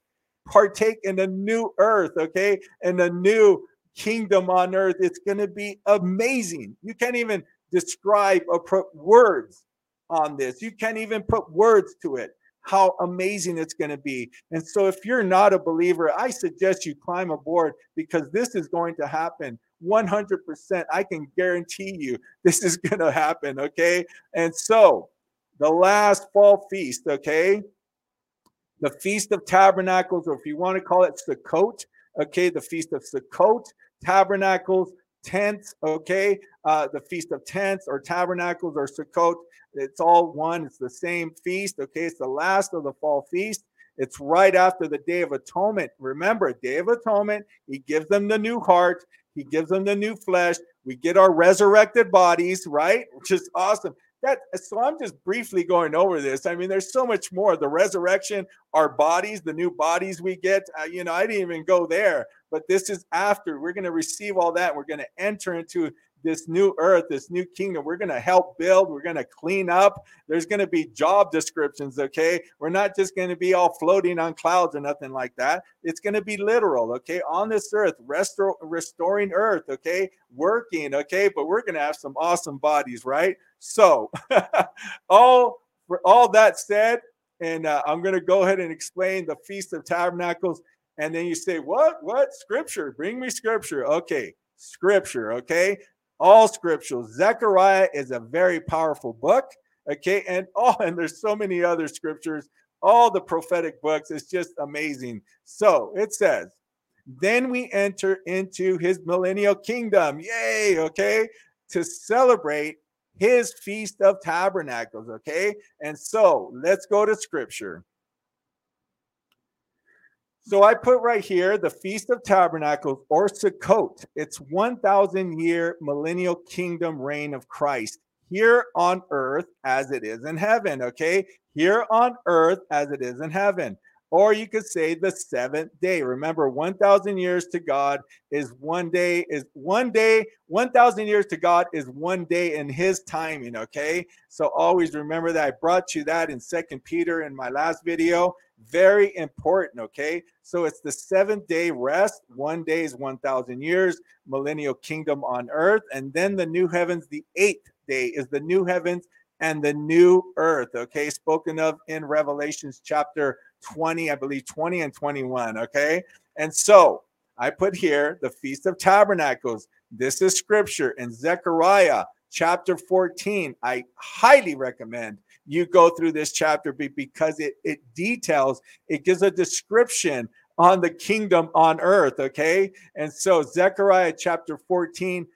in a new earth. Okay, and a new kingdom on earth. It's going to be amazing. You can't even describe or put words on this. You can't even put words to it, how amazing it's going to be. And so if you're not a believer, I suggest you climb aboard, because this is going to happen 100%. I can guarantee you this is going to happen. Okay, and so the last fall feast, okay, the Feast of Tabernacles, or if you want to call it Sukkot, okay, the Feast of Sukkot, Tabernacles, tents, okay, the Feast of Tents or Tabernacles or Sukkot, it's all one. It's the same feast, okay? It's the last of the fall feast. It's right after the Day of Atonement. Remember, Day of Atonement, He gives them the new heart. He gives them the new flesh. We get our resurrected bodies, right? Which is awesome. So I'm just briefly going over this. I mean, there's so much more. The resurrection, our bodies, the new bodies we get. I didn't even go there, but this is after. We're going to receive all that. We're going to enter into this new earth, this new kingdom. We're going to help build. We're going to clean up. There's going to be job descriptions, okay? We're not just going to be all floating on clouds or nothing like that. It's going to be literal, okay? On this earth, restoring earth, okay? Working, okay? But we're going to have some awesome bodies, right? So for all that said, and I'm going to go ahead and explain the Feast of Tabernacles. And then you say, what? Scripture? Bring me scripture. Okay, scripture, okay? All scriptural. Zechariah is a very powerful book, okay? And there's so many other scriptures, all the prophetic books. It's just amazing. So it says, then we enter into His millennial kingdom. Yay, okay? To celebrate His Feast of Tabernacles, okay? And so let's go to scripture. So I put right here the Feast of Tabernacles, or Sukkot. It's 1,000-year millennial kingdom reign of Christ here on earth as it is in heaven, okay? Here on earth as it is in heaven. Or you could say the seventh day. Remember, 1,000 years to God is 1 day, 1,000 years to God is 1 day in his timing, okay? So always remember that. I brought you that in Second Peter in my last video. Very important, okay? So it's the seventh day rest. 1 day is 1,000 years, millennial kingdom on earth. And then the new heavens, the eighth day is the new heavens and the new earth, okay? Spoken of in Revelations chapter 20, I believe 20 and 21, okay? And so I put here the Feast of Tabernacles. This is scripture in Zechariah chapter 14. I highly recommend you go through this chapter because it details, it gives a description on the kingdom on earth, okay? And so Zechariah chapter 14,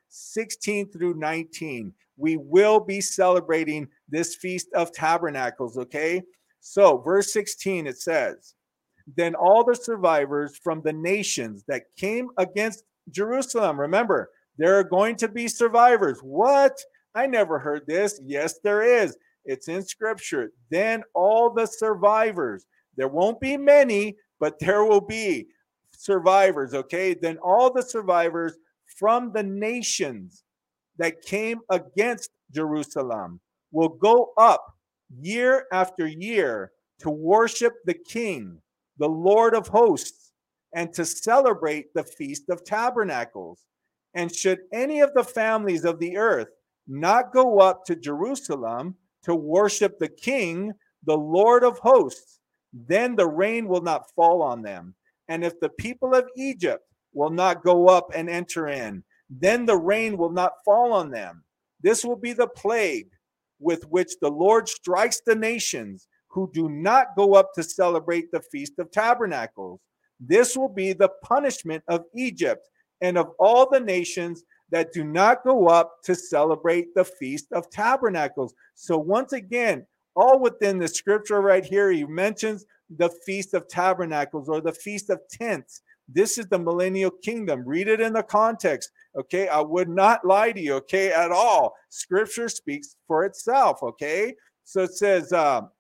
16 through 19, we will be celebrating this Feast of Tabernacles, okay? So verse 16, it says, then all the survivors from the nations that came against Jerusalem, remember, there are going to be survivors. What? I never heard this. Yes, there is. It's in scripture. Then all the survivors, there won't be many, but there will be survivors, okay? Then all the survivors from the nations that came against Jerusalem will go up year after year to worship the King, the Lord of hosts, and to celebrate the Feast of Tabernacles. And should any of the families of the earth not go up to Jerusalem to worship the King, the Lord of hosts, then the rain will not fall on them. And if the people of Egypt will not go up and enter in, then the rain will not fall on them. This will be the plague with which the Lord strikes the nations who do not go up to celebrate the Feast of Tabernacles. This will be the punishment of Egypt and of all the nations that do not go up to celebrate the Feast of Tabernacles. So once again, all within the scripture right here, he mentions the Feast of Tabernacles or the Feast of Tents. This is the millennial kingdom. Read it in the context. Okay, I would not lie to you, okay, at all. Scripture speaks for itself, okay? So it says,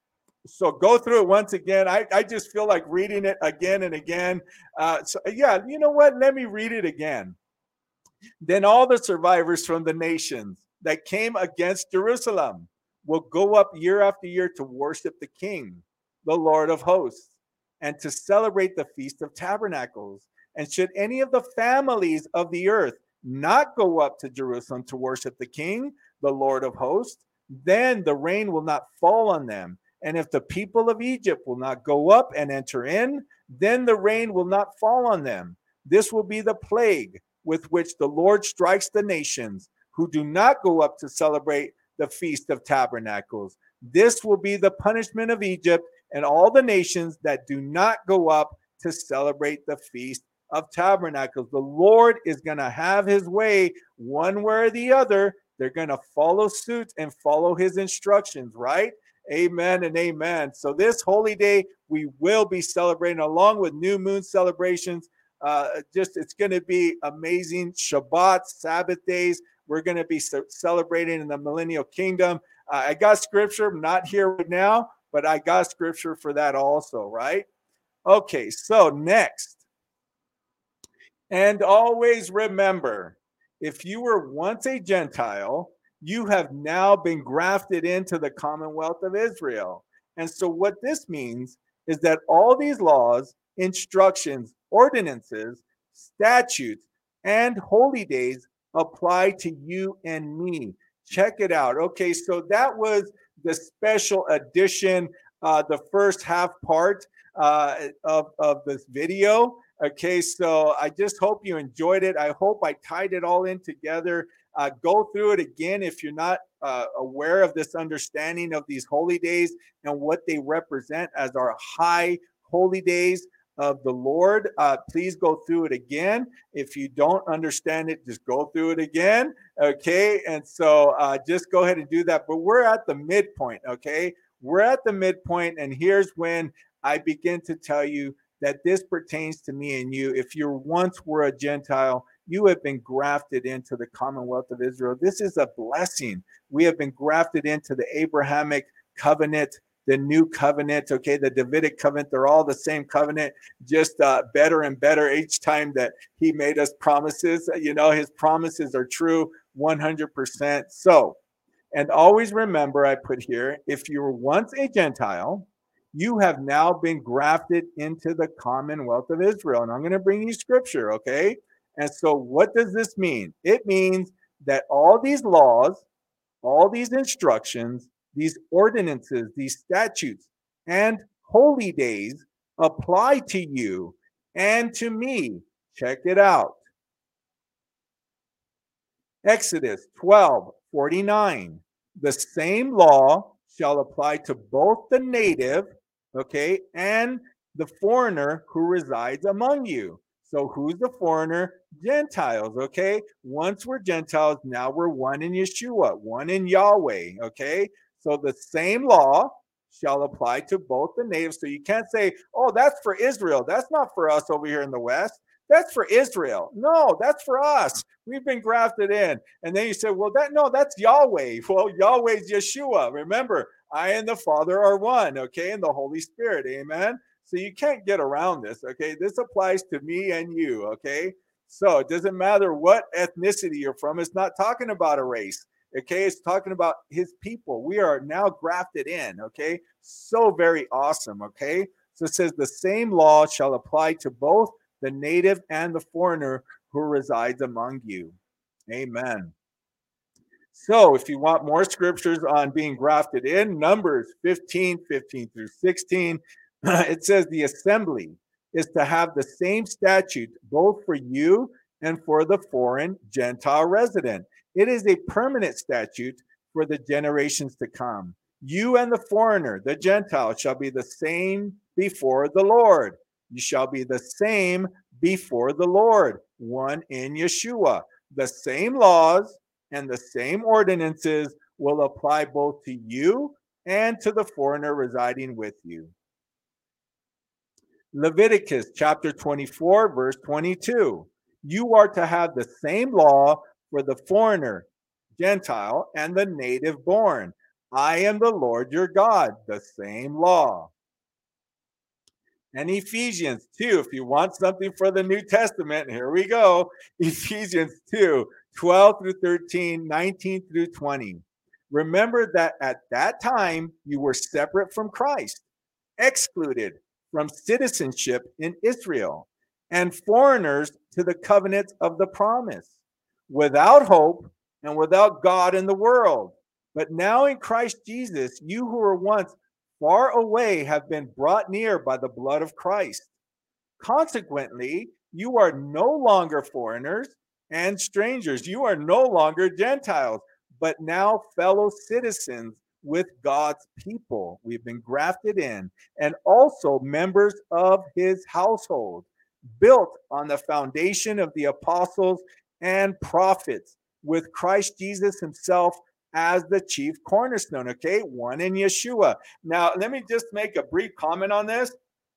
so go through it once again. I just feel like reading it again and again. So yeah, you know what? Let me read it again. Then all the survivors from the nations that came against Jerusalem will go up year after year to worship the King, the Lord of hosts, and to celebrate the Feast of Tabernacles. And should any of the families of the earth not go up to Jerusalem to worship the King, the Lord of hosts, then the rain will not fall on them. And if the people of Egypt will not go up and enter in, then the rain will not fall on them. This will be the plague with which the Lord strikes the nations who do not go up to celebrate the Feast of Tabernacles. This will be the punishment of Egypt and all the nations that do not go up to celebrate the Feast of Tabernacles. The Lord is going to have his way one way or the other. They're going to follow suit and follow his instructions, right? Amen and amen. So this holy day, we will be celebrating along with new moon celebrations. It's going to be amazing. Shabbat, Sabbath days, we're going to be celebrating in the millennial kingdom. I got scripture, not here right now, but I got scripture for that also, right? Okay, so next. And always remember, if you were once a Gentile, you have now been grafted into the Commonwealth of Israel. And so what this means is that all these laws, instructions, ordinances, statutes, and holy days apply to you and me. Check it out. Okay, so that was the special edition, the first half part of this video. Okay, so I just hope you enjoyed it. I hope I tied it all in together. Go through it again if you're not aware of this understanding of these holy days and what they represent as our high holy days of the Lord. Please go through it again. If you don't understand it, just go through it again. Okay, and so just go ahead and do that. But we're at the midpoint, okay? We're at the midpoint, and here's when I begin to tell you that this pertains to me and you. If you once were a Gentile, you have been grafted into the Commonwealth of Israel. This is a blessing. We have been grafted into the Abrahamic covenant. the new covenant, okay, the Davidic covenant. They're all the same covenant, just better and better each time that he made us promises. His promises are true 100%. So, and always remember, I put here, if you were once a Gentile, you have now been grafted into the commonwealth of Israel. And I'm going to bring you scripture, okay? And so, what does this mean? It means that all these laws, all these instructions, these ordinances, these statutes, and holy days apply to you and to me. Check it out. Exodus 12:49. The same law shall apply to both the native, okay, and the foreigner who resides among you. So who's the foreigner? Gentiles, okay? Once we're Gentiles, now we're one in Yeshua, one in Yahweh, okay? So the same law shall apply to both the natives. So you can't say, oh, that's for Israel. That's not for us over here in the West. That's for Israel. No, that's for us. We've been grafted in. And then you say, well, that's Yahweh. Well, Yahweh's Yeshua. Remember, I and the Father are one, okay? And the Holy Spirit, amen? So you can't get around this, okay? This applies to me and you, okay? So it doesn't matter what ethnicity you're from. It's not talking about a race, okay? It's talking about his people. We are now grafted in, okay? So very awesome, okay? So it says the same law shall apply to both the native and the foreigner who resides among you. Amen. So if you want more scriptures on being grafted in, Numbers 15 through 16, it says the assembly is to have the same statute both for you and for the foreign Gentile resident. It is a permanent statute for the generations to come. You and the foreigner, the Gentile, shall be the same before the Lord. You shall be the same before the Lord, one in Yeshua. The same laws and the same ordinances will apply both to you and to the foreigner residing with you. Leviticus chapter 24, verse 22. You are to have the same law for the foreigner, Gentile, and the native born. I am the Lord your God, the same law. And Ephesians 2, if you want something for the New Testament, here we go. Ephesians 2, 12 through 13, 19 through 20. Remember that at that time you were separate from Christ, excluded from citizenship in Israel, and foreigners to the covenants of the promise, without hope and without God in the world. But now in Christ Jesus, you who were once far away have been brought near by the blood of Christ. Consequently, you are no longer foreigners and strangers. You are no longer Gentiles, but now fellow citizens with God's people. We've been grafted in, and also members of his household, built on the foundation of the apostles and prophets, with Christ Jesus himself as the chief cornerstone, okay? One in Yeshua. Now, let me just make a brief comment on this.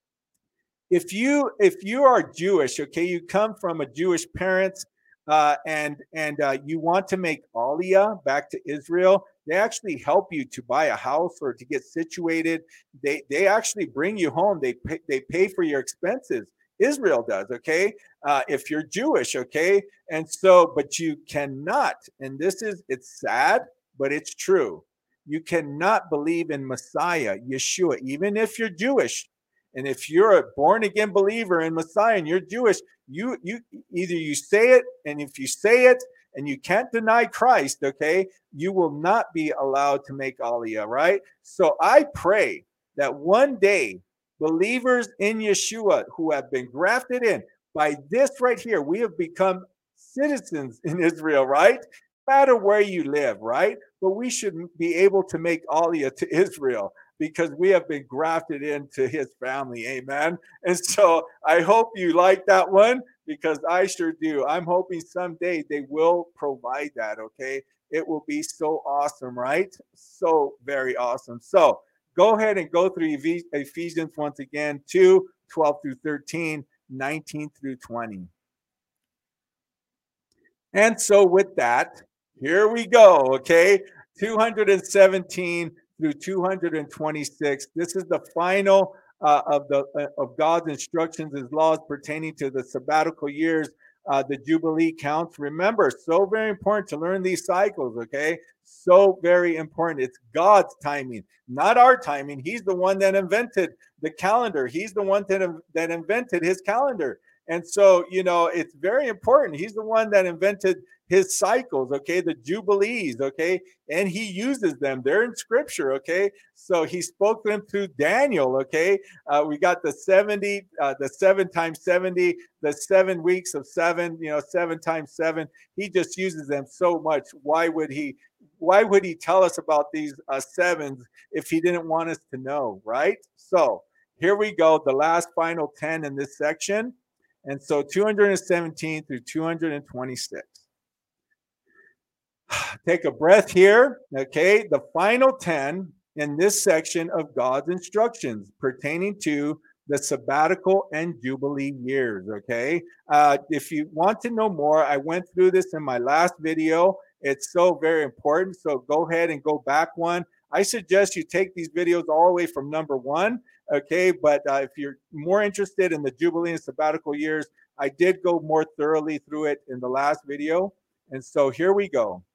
If you are Jewish, okay, you come from a Jewish parents, and you want to make Aliyah back to Israel, they actually help you to buy a house or to get situated. They actually bring you home. They pay for your expenses. Israel does, okay? If you're Jewish, okay? And so, but you cannot, and it's sad, but it's true. You cannot believe in Messiah, Yeshua, even if you're Jewish. And if you're a born again believer in Messiah and you're Jewish, you either you say it, and if you say it and you can't deny Christ, okay, you will not be allowed to make Aliyah, right? So I pray that one day believers in Yeshua who have been grafted in by this right here, we have become citizens in Israel, right? No matter where you live, right? But we should be able to make Aliyah to Israel, because we have been grafted into his family. Amen. And so I hope you like that one, because I sure do. I'm hoping someday they will provide that. Okay. It will be so awesome, right? So very awesome. So go ahead and go through Ephesians once again, 2, 12 through 13, 19 through 20. And so with that, here we go. Okay. 217 through 226. This is the final of God's instructions, His laws pertaining to the sabbatical years, the Jubilee counts. Remember, so very important to learn these cycles, okay? So very important. It's God's timing, not our timing. He's the one that invented the calendar. He's the one that invented His calendar. And so, it's very important. He's the one that invented His cycles, okay? The Jubilees, okay? And He uses them. They're in Scripture, okay? So He spoke them through Daniel, okay? We got the 70, the 7 times 70, the 7 weeks of 7, 7 times 7. He just uses them so much. Why would He tell us about these sevens if He didn't want us to know, right? So here we go, the last final 10 in this section. And so 217 through 226. Take a breath here, okay? The final 10 in this section of God's instructions pertaining to the sabbatical and Jubilee years, okay? If you want to know more, I went through this in my last video. It's so very important, so go ahead and go back one. I suggest you take these videos all the way from number 1, okay? But if you're more interested in the Jubilee and sabbatical years, I did go more thoroughly through it in the last video. And so here we go.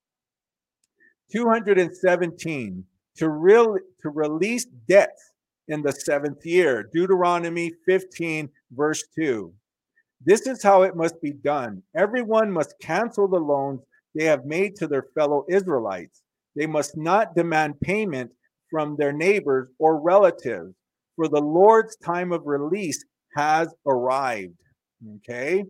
217, to release debts in the 7th year, Deuteronomy 15, verse 2. This is how it must be done. Everyone must cancel the loans they have made to their fellow Israelites. They must not demand payment from their neighbors or relatives, for the Lord's time of release has arrived. Okay?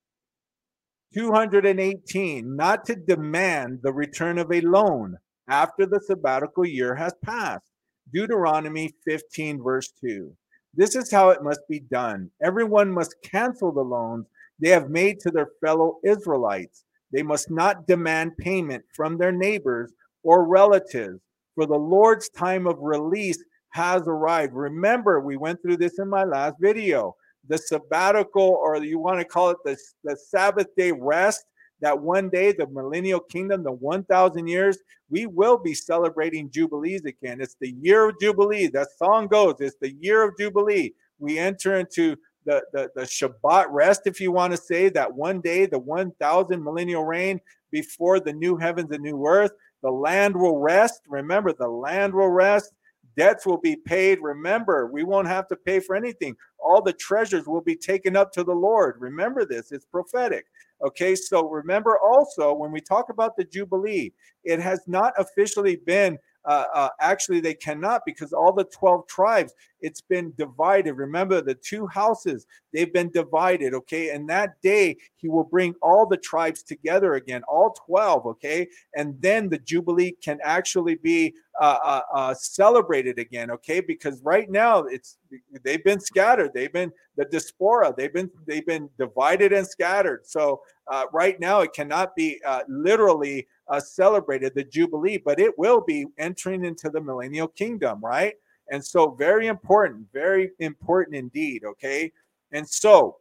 218, not to demand the return of a loan after the sabbatical year has passed. Deuteronomy 15, verse 2. This is how it must be done. Everyone must cancel the loans they have made to their fellow Israelites. They must not demand payment from their neighbors or relatives, for the Lord's time of release has arrived. Remember, we went through this in my last video. The sabbatical, or you want to call it the Sabbath day rest, that one day, the millennial kingdom, the 1,000 years, we will be celebrating Jubilees again. It's the year of Jubilee. That song goes, it's the year of Jubilee. We enter into the Shabbat rest, if you want to say, that one day, the 1,000 millennial reign before the new heavens and new earth. The land will rest. Remember, the land will rest. Debts will be paid. Remember, we won't have to pay for anything. All the treasures will be taken up to the Lord. Remember this, it's prophetic. Okay, so remember also, when we talk about the Jubilee, it has not officially been, actually they cannot, because all the 12 tribes, it's been divided. Remember, the 2 houses, they've been divided, okay? And that day, He will bring all the tribes together again, all 12, okay? And then the Jubilee can actually be celebrated again, okay? Because right now, they've been scattered. They've been the diaspora. They've been divided and scattered. So right now, it cannot be literally celebrated, the Jubilee, but it will be entering into the millennial kingdom, right? And so very important indeed, okay? And so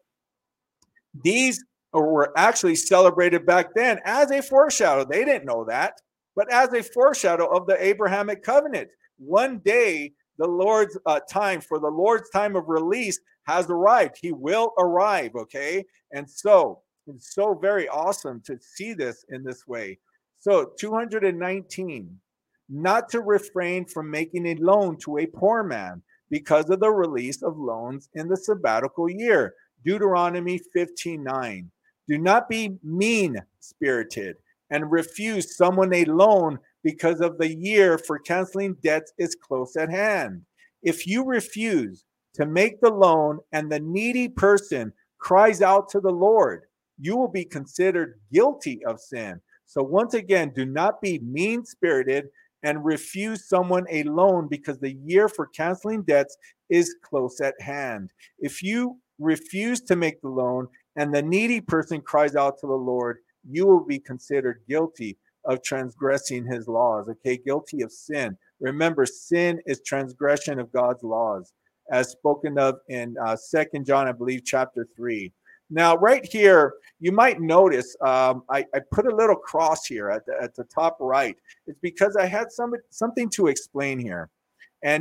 these were actually celebrated back then as a foreshadow. They didn't know that, but as a foreshadow of the Abrahamic covenant. One day, the Lord's time of release has arrived. He will arrive, okay? And so it's so very awesome to see this in this way. So 219, not to refrain from making a loan to a poor man because of the release of loans in the sabbatical year. Deuteronomy 15:9. Do not be mean-spirited and refuse someone a loan because of the year for canceling debts is close at hand. If you refuse to make the loan and the needy person cries out to the Lord, you will be considered guilty of sin. So once again, do not be mean-spirited and refuse someone a loan because the year for canceling debts is close at hand. If you refuse to make the loan and the needy person cries out to the Lord, you will be considered guilty of transgressing His laws, okay? Guilty of sin. Remember, sin is transgression of God's laws, as spoken of in 2 John, I believe, chapter 3. Now, right here, you might notice I put a little cross here at the top right. It's because I had something to explain here, and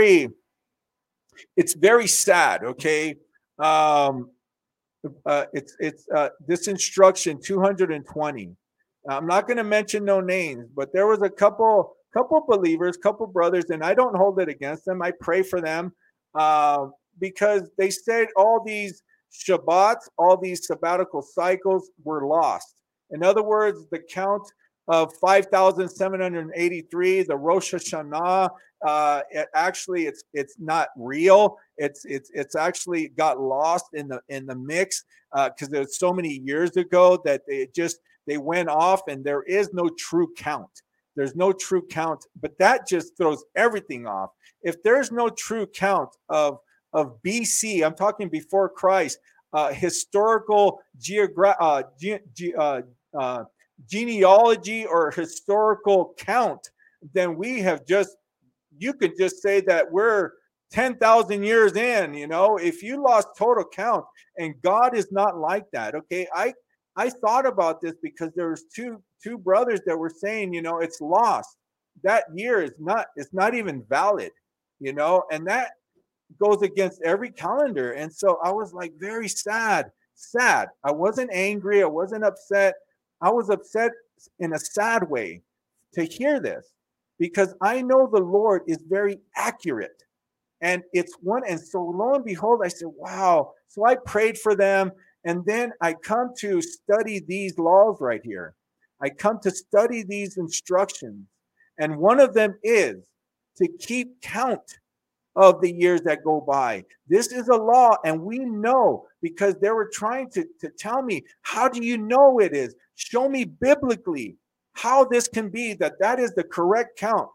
it's very sad. Okay, um, it's this instruction 220. I'm not going to mention no names, but there was a couple believers, couple brothers, and I don't hold it against them. I pray for them uh, because they said all these Shabbats, all these sabbatical cycles were lost. In other words, the count of 5,783, the Rosh Hashanah, it's not real. It's actually got lost in the mix because there's so many years ago that they went off, and there is no true count. There's no true count, but that just throws everything off. If there's no true count of BC, I'm talking before Christ, historical genealogy or historical count, then we have just, you could just say that we're 10,000 years in. If you lost total count, and God is not like that. Okay, I thought about this because there was two brothers that were saying, it's lost. That year is not, it's not even valid, and that goes against every calendar. And so I was like very sad. I wasn't angry, I wasn't upset. I was upset in a sad way to hear this, because I know the Lord is very accurate. And it's one, and so lo and behold, I said, wow. So I prayed for them. And then I come to study these laws right here. I come to study these instructions. And one of them is to keep count of the years that go by. This is a law, and we know, because they were trying to tell me, how do you know it is? Show me biblically how this can be that is the correct count,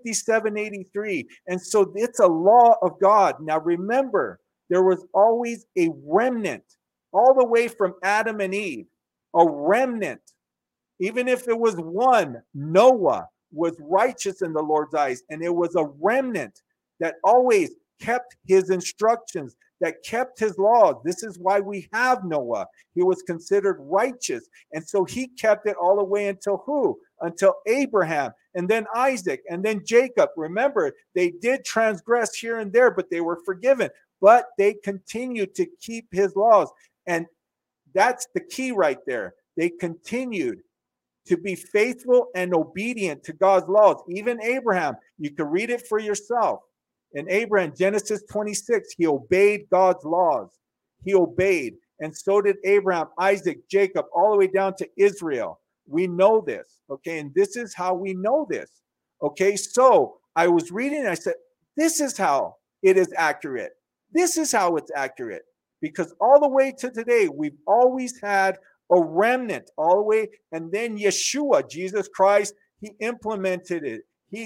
5783. And so it's a law of God. Now remember, there was always a remnant all the way from Adam and Eve, a remnant. Even if it was one, Noah was righteous in the Lord's eyes, and it was a remnant that always kept his instructions, that kept his laws. This is why we have Noah. He was considered righteous. And so he kept it all the way until who? Until Abraham, and then Isaac, and then Jacob. Remember, they did transgress here and there, but they were forgiven. But they continued to keep his laws. And that's the key right there. They continued to be faithful and obedient to God's laws. Even Abraham, you can read it for yourself. In Abraham, Genesis 26, he obeyed God's laws. He obeyed. And so did Abraham, Isaac, Jacob, all the way down to Israel. We know this. Okay. And this is how we know this. Okay. So I was reading and I said, this is how it is accurate. This is how it's accurate. Because all the way to today, we've always had a remnant all the way. And then Yeshua, Jesus Christ, he implemented it.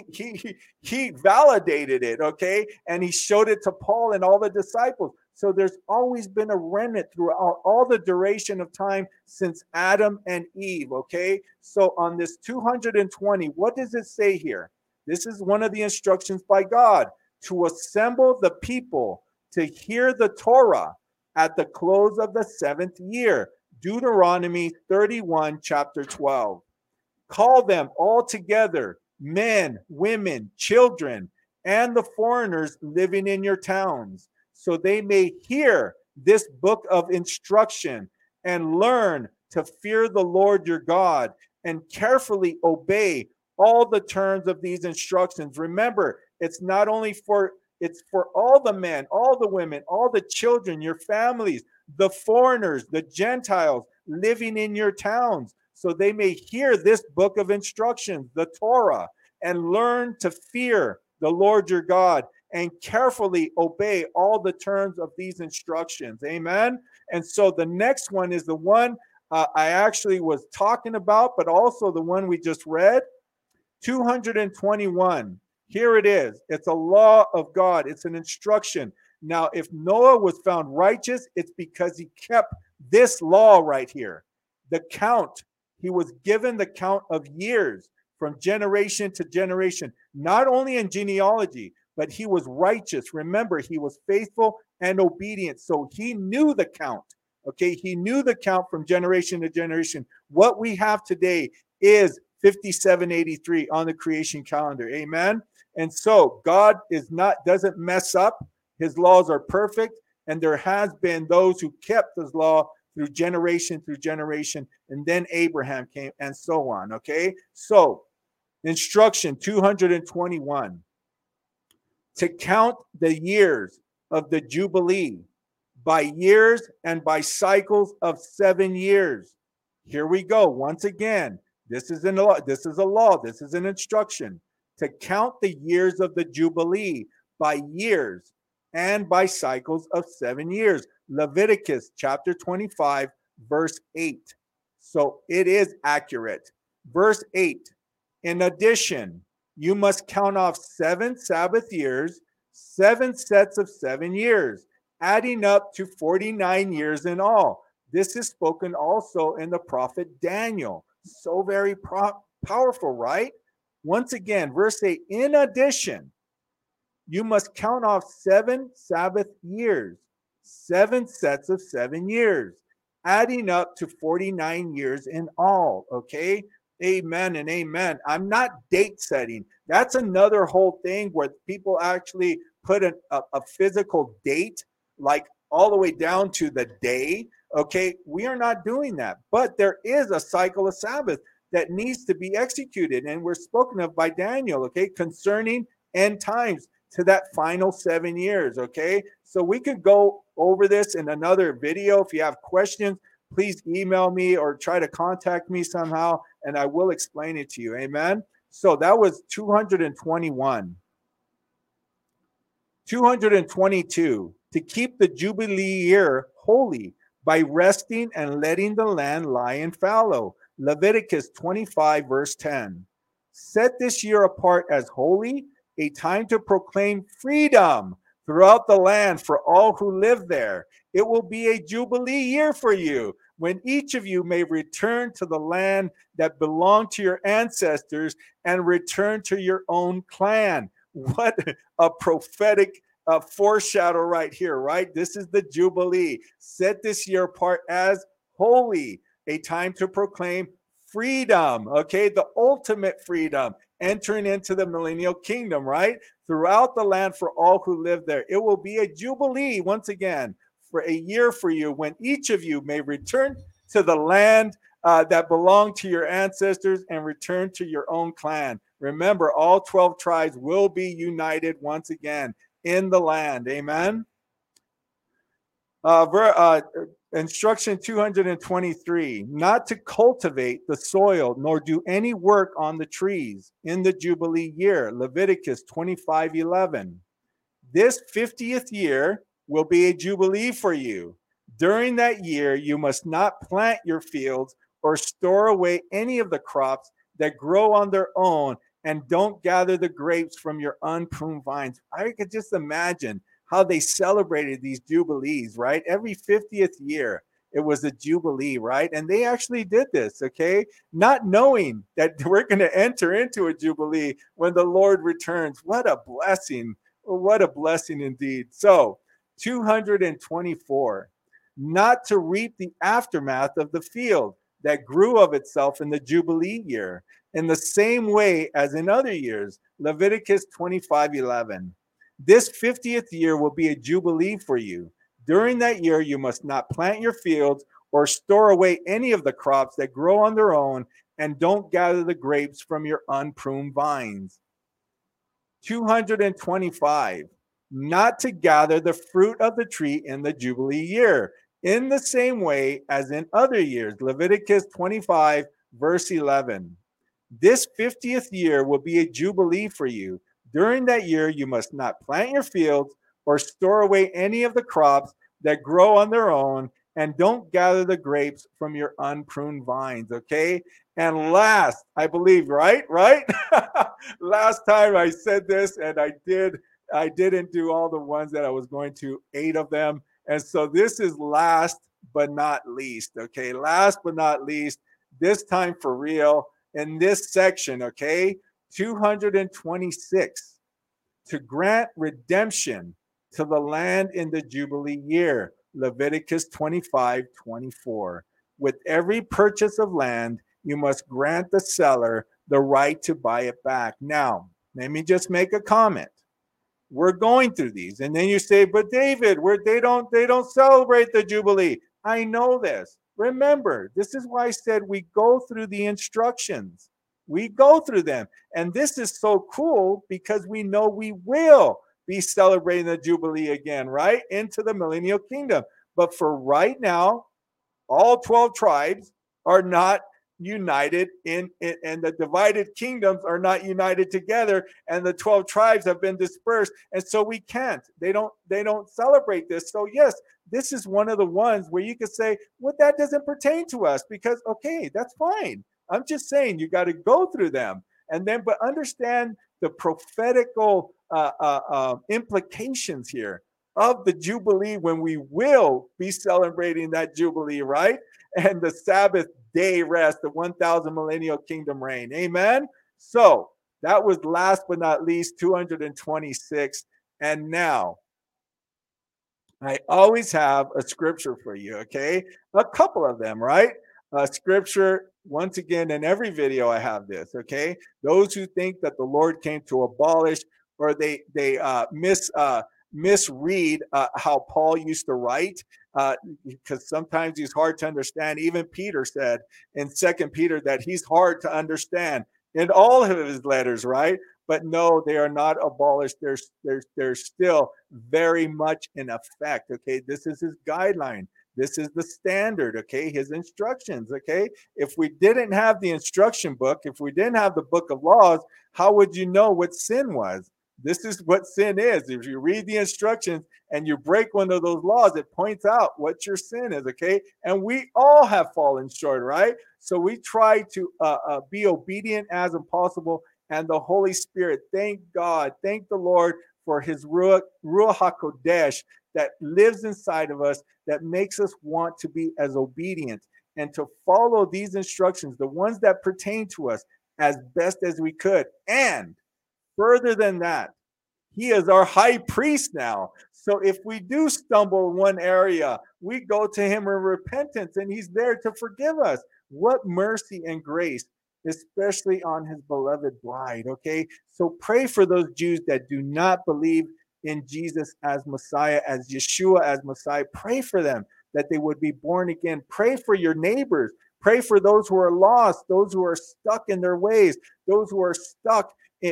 He validated it, okay? And he showed it to Paul and all the disciples. So there's always been a remnant throughout all the duration of time since Adam and Eve, okay? So on this 220, what does it say here? This is one of the instructions by God, to assemble the people to hear the Torah at the close of the 7th year. Deuteronomy 31, chapter 12. Call them all together, men, women, children, and the foreigners living in your towns, so they may hear this book of instruction and learn to fear the Lord your God and carefully obey all the terms of these instructions. Remember, it's not only it's for all the men, all the women, all the children, your families, the foreigners, the Gentiles living in your towns, so they may hear this book of instructions, the Torah, and learn to fear the Lord your God and carefully obey all the terms of these instructions. Amen. And so the next one is the one I actually was talking about, but also the one we just read, 221. Here it is. It's a law of God. It's an instruction. Now, if Noah was found righteous, it's because he kept this law right here. The count. He was given the count of years from generation to generation, not only in genealogy, but he was righteous. Remember, he was faithful and obedient. So he knew the count. Okay, he knew the count from generation to generation. What we have today is 5783 on the creation calendar. Amen. And so God doesn't mess up. His laws are perfect, and there has been those who kept his law through generation, and then Abraham came, and so on. Okay, so instruction 221, to count the years of the Jubilee by years and by cycles of 7 years. Here we go. Once again, this is a law. This is an instruction to count the years of the Jubilee by years and by cycles of 7 years. Leviticus chapter 25, verse 8. So it is accurate. Verse 8. In addition, you must count off 7 Sabbath years, 7 sets of 7 years, adding up to 49 years in all. This is spoken also in the prophet Daniel. So very powerful, right? Once again, verse 8, in addition, you must count off 7 Sabbath years, 7 sets of 7 years, adding up to 49 years in all. Okay? Amen and amen. I'm not date setting. That's another whole thing where people actually put a physical date, like all the way down to the day. Okay? We are not doing that. But there is a cycle of Sabbath that needs to be executed. And we're spoken of by Daniel, okay, concerning end times to that final 7 years. Okay, so we could go over this in another video. If you have questions, please email me or try to contact me somehow, and I will explain it to you. Amen. So that was 221. 222, to keep the Jubilee year holy by resting and letting the land lie in fallow. Leviticus 25, verse 10. Set this year apart as holy, a time to proclaim freedom throughout the land for all who live there. It will be a Jubilee year for you, when each of you may return to the land that belonged to your ancestors and return to your own clan. What a prophetic foreshadow right here, right? This is the Jubilee. Set this year apart as holy, a time to proclaim freedom, okay? The ultimate freedom, entering into the millennial kingdom, right? Throughout the land for all who live there. It will be a Jubilee, once again, for a year for you, when each of you may return to the land that belonged to your ancestors and return to your own clan. Remember, all 12 tribes will be united once again in the land. Amen. Instruction 223, not to cultivate the soil nor do any work on the trees in the Jubilee year. Leviticus 25:11. This 50th year will be a Jubilee for you. During that year, you must not plant your fields or store away any of the crops that grow on their own, and don't gather the grapes from your unpruned vines. I could just imagine how they celebrated these Jubilees, right? Every 50th year, it was a Jubilee, right? And they actually did this, okay? Not knowing that we're going to enter into a Jubilee when the Lord returns. What a blessing. What a blessing indeed. So, 224, not to reap the aftermath of the field that grew of itself in the Jubilee year, in the same way as in other years. Leviticus 25:11. This 50th year will be a Jubilee for you. During that year, you must not plant your fields or store away any of the crops that grow on their own, and don't gather the grapes from your unpruned vines. 225, not to gather the fruit of the tree in the Jubilee year, in the same way as in other years. Leviticus 25, verse 11. This 50th year will be a Jubilee for you. During that year, you must not plant your fields or store away any of the crops that grow on their own, and don't gather the grapes from your unpruned vines. Okay. And last, I believe, right? Last time I said this, and I didn't do all the ones that I was going to, 8 of them. And so this is last but not least. Okay. Last but not least, this time for real, in this section, okay, 226, to grant redemption to the land in the Jubilee year. Leviticus 25:24. With every purchase of land, you must grant the seller the right to buy it back. Now, let me just make a comment. We're going through these, and then you say, but David, they don't celebrate the Jubilee. I know this. Remember, this is why I said we go through the instructions. We go through them. And this is so cool because we know we will be celebrating the Jubilee again, right? Into the millennial kingdom. But for right now, all 12 tribes are not united and the divided kingdoms are not united together, and the 12 tribes have been dispersed, and so we can't, they don't celebrate this. So yes, this is one of the ones where you could say, well, that doesn't pertain to us, because okay, that's fine. I'm just saying you got to go through them, and then but understand the prophetical implications here of the Jubilee, when we will be celebrating that Jubilee, right? And the Sabbath day rest, the 1,000 millennial kingdom reign. Amen. So that was last but not least 226. And now I always have a scripture for you, okay? A couple of them, right? Scripture, once again, in every video I have this, okay? Those who think that the Lord came to abolish, or they misread how Paul used to write, because sometimes he's hard to understand. Even Peter said in Second Peter that he's hard to understand in all of his letters, right? But no, they are not abolished. They're still very much in effect. Okay, this is his guideline. This is the standard. Okay, his instructions. Okay, if we didn't have the instruction book, if we didn't have the book of laws, how would you know what sin was? This is what sin is. If you read the instructions and you break one of those laws, it points out what your sin is. Okay, and we all have fallen short, right? So we try to be obedient as impossible. And the Holy Spirit, thank God, thank the Lord for his Ruach HaKodesh that lives inside of us, that makes us want to be as obedient and to follow these instructions, the ones that pertain to us, as best as we could. And further than that, he is our high priest now. So if we do stumble in one area, we go to him in repentance, and he's there to forgive us. What mercy and grace, especially on his beloved bride. Okay, so pray for those Jews that do not believe in Jesus as Messiah, as Yeshua as Messiah. Pray for them that they would be born again. Pray for your neighbors. Pray for those who are lost, those who are stuck in their ways, those who are stuck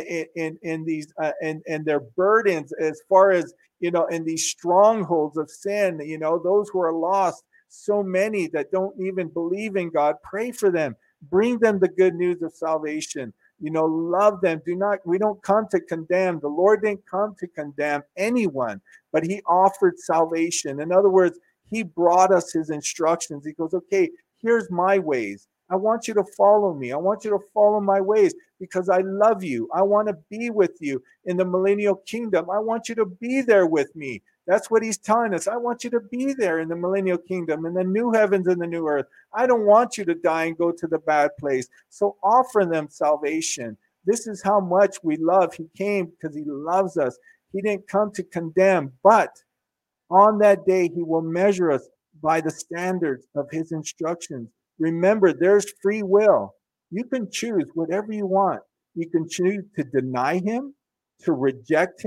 in these and their burdens, as far as in these strongholds of sin. Those who are lost, so many that don't even believe in God. Pray for them. Bring them the good news of salvation. Love them. We don't come to condemn. The Lord didn't come to condemn anyone, but he offered salvation. In other words, he brought us his instructions. He goes, okay, here's my ways. I want you to follow me. I want you to follow my ways because I love you. I want to be with you in the millennial kingdom. I want you to be there with me. That's what he's telling us. I want you to be there in the millennial kingdom, in the new heavens and the new earth. I don't want you to die and go to the bad place. So offer them salvation. This is how much we love. He came because he loves us. He didn't come to condemn, but on that day, he will measure us by the standards of his instructions. Remember, there's free will. You can choose whatever you want. You can choose to deny him, to reject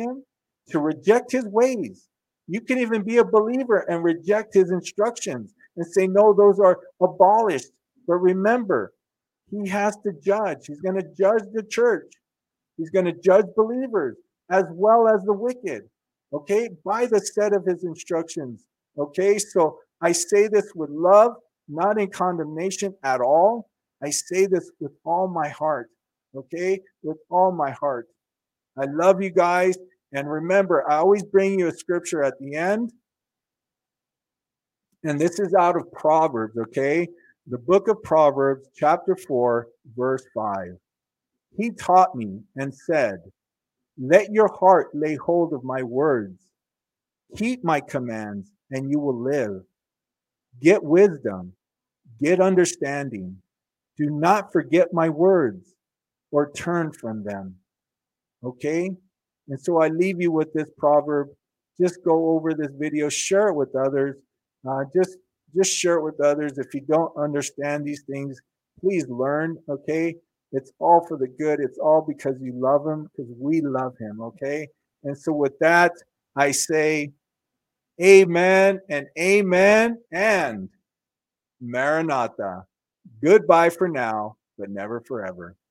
his ways. You can even be a believer and reject his instructions and say, no, those are abolished. But remember, he has to judge. He's going to judge the church. He's going to judge believers as well as the wicked, okay, by the set of his instructions. Okay, so I say this with love, not in condemnation at all. I say this with all my heart, okay, with all my heart. I love you guys. And remember, I always bring you a scripture at the end. And this is out of Proverbs, okay? The book of Proverbs, chapter 4, verse 5. He taught me and said, let your heart lay hold of my words. Keep my commands, and you will live. Get wisdom, get understanding. Do not forget my words or turn from them. Okay? And so I leave you with this proverb. Just go over this video, share it with others. Just share it with others. If you don't understand these things, please learn. Okay, it's all for the good. It's all because you love him, because we love him. Okay, and so with that, I say, Amen and Amen and Maranatha. Goodbye for now, but never forever.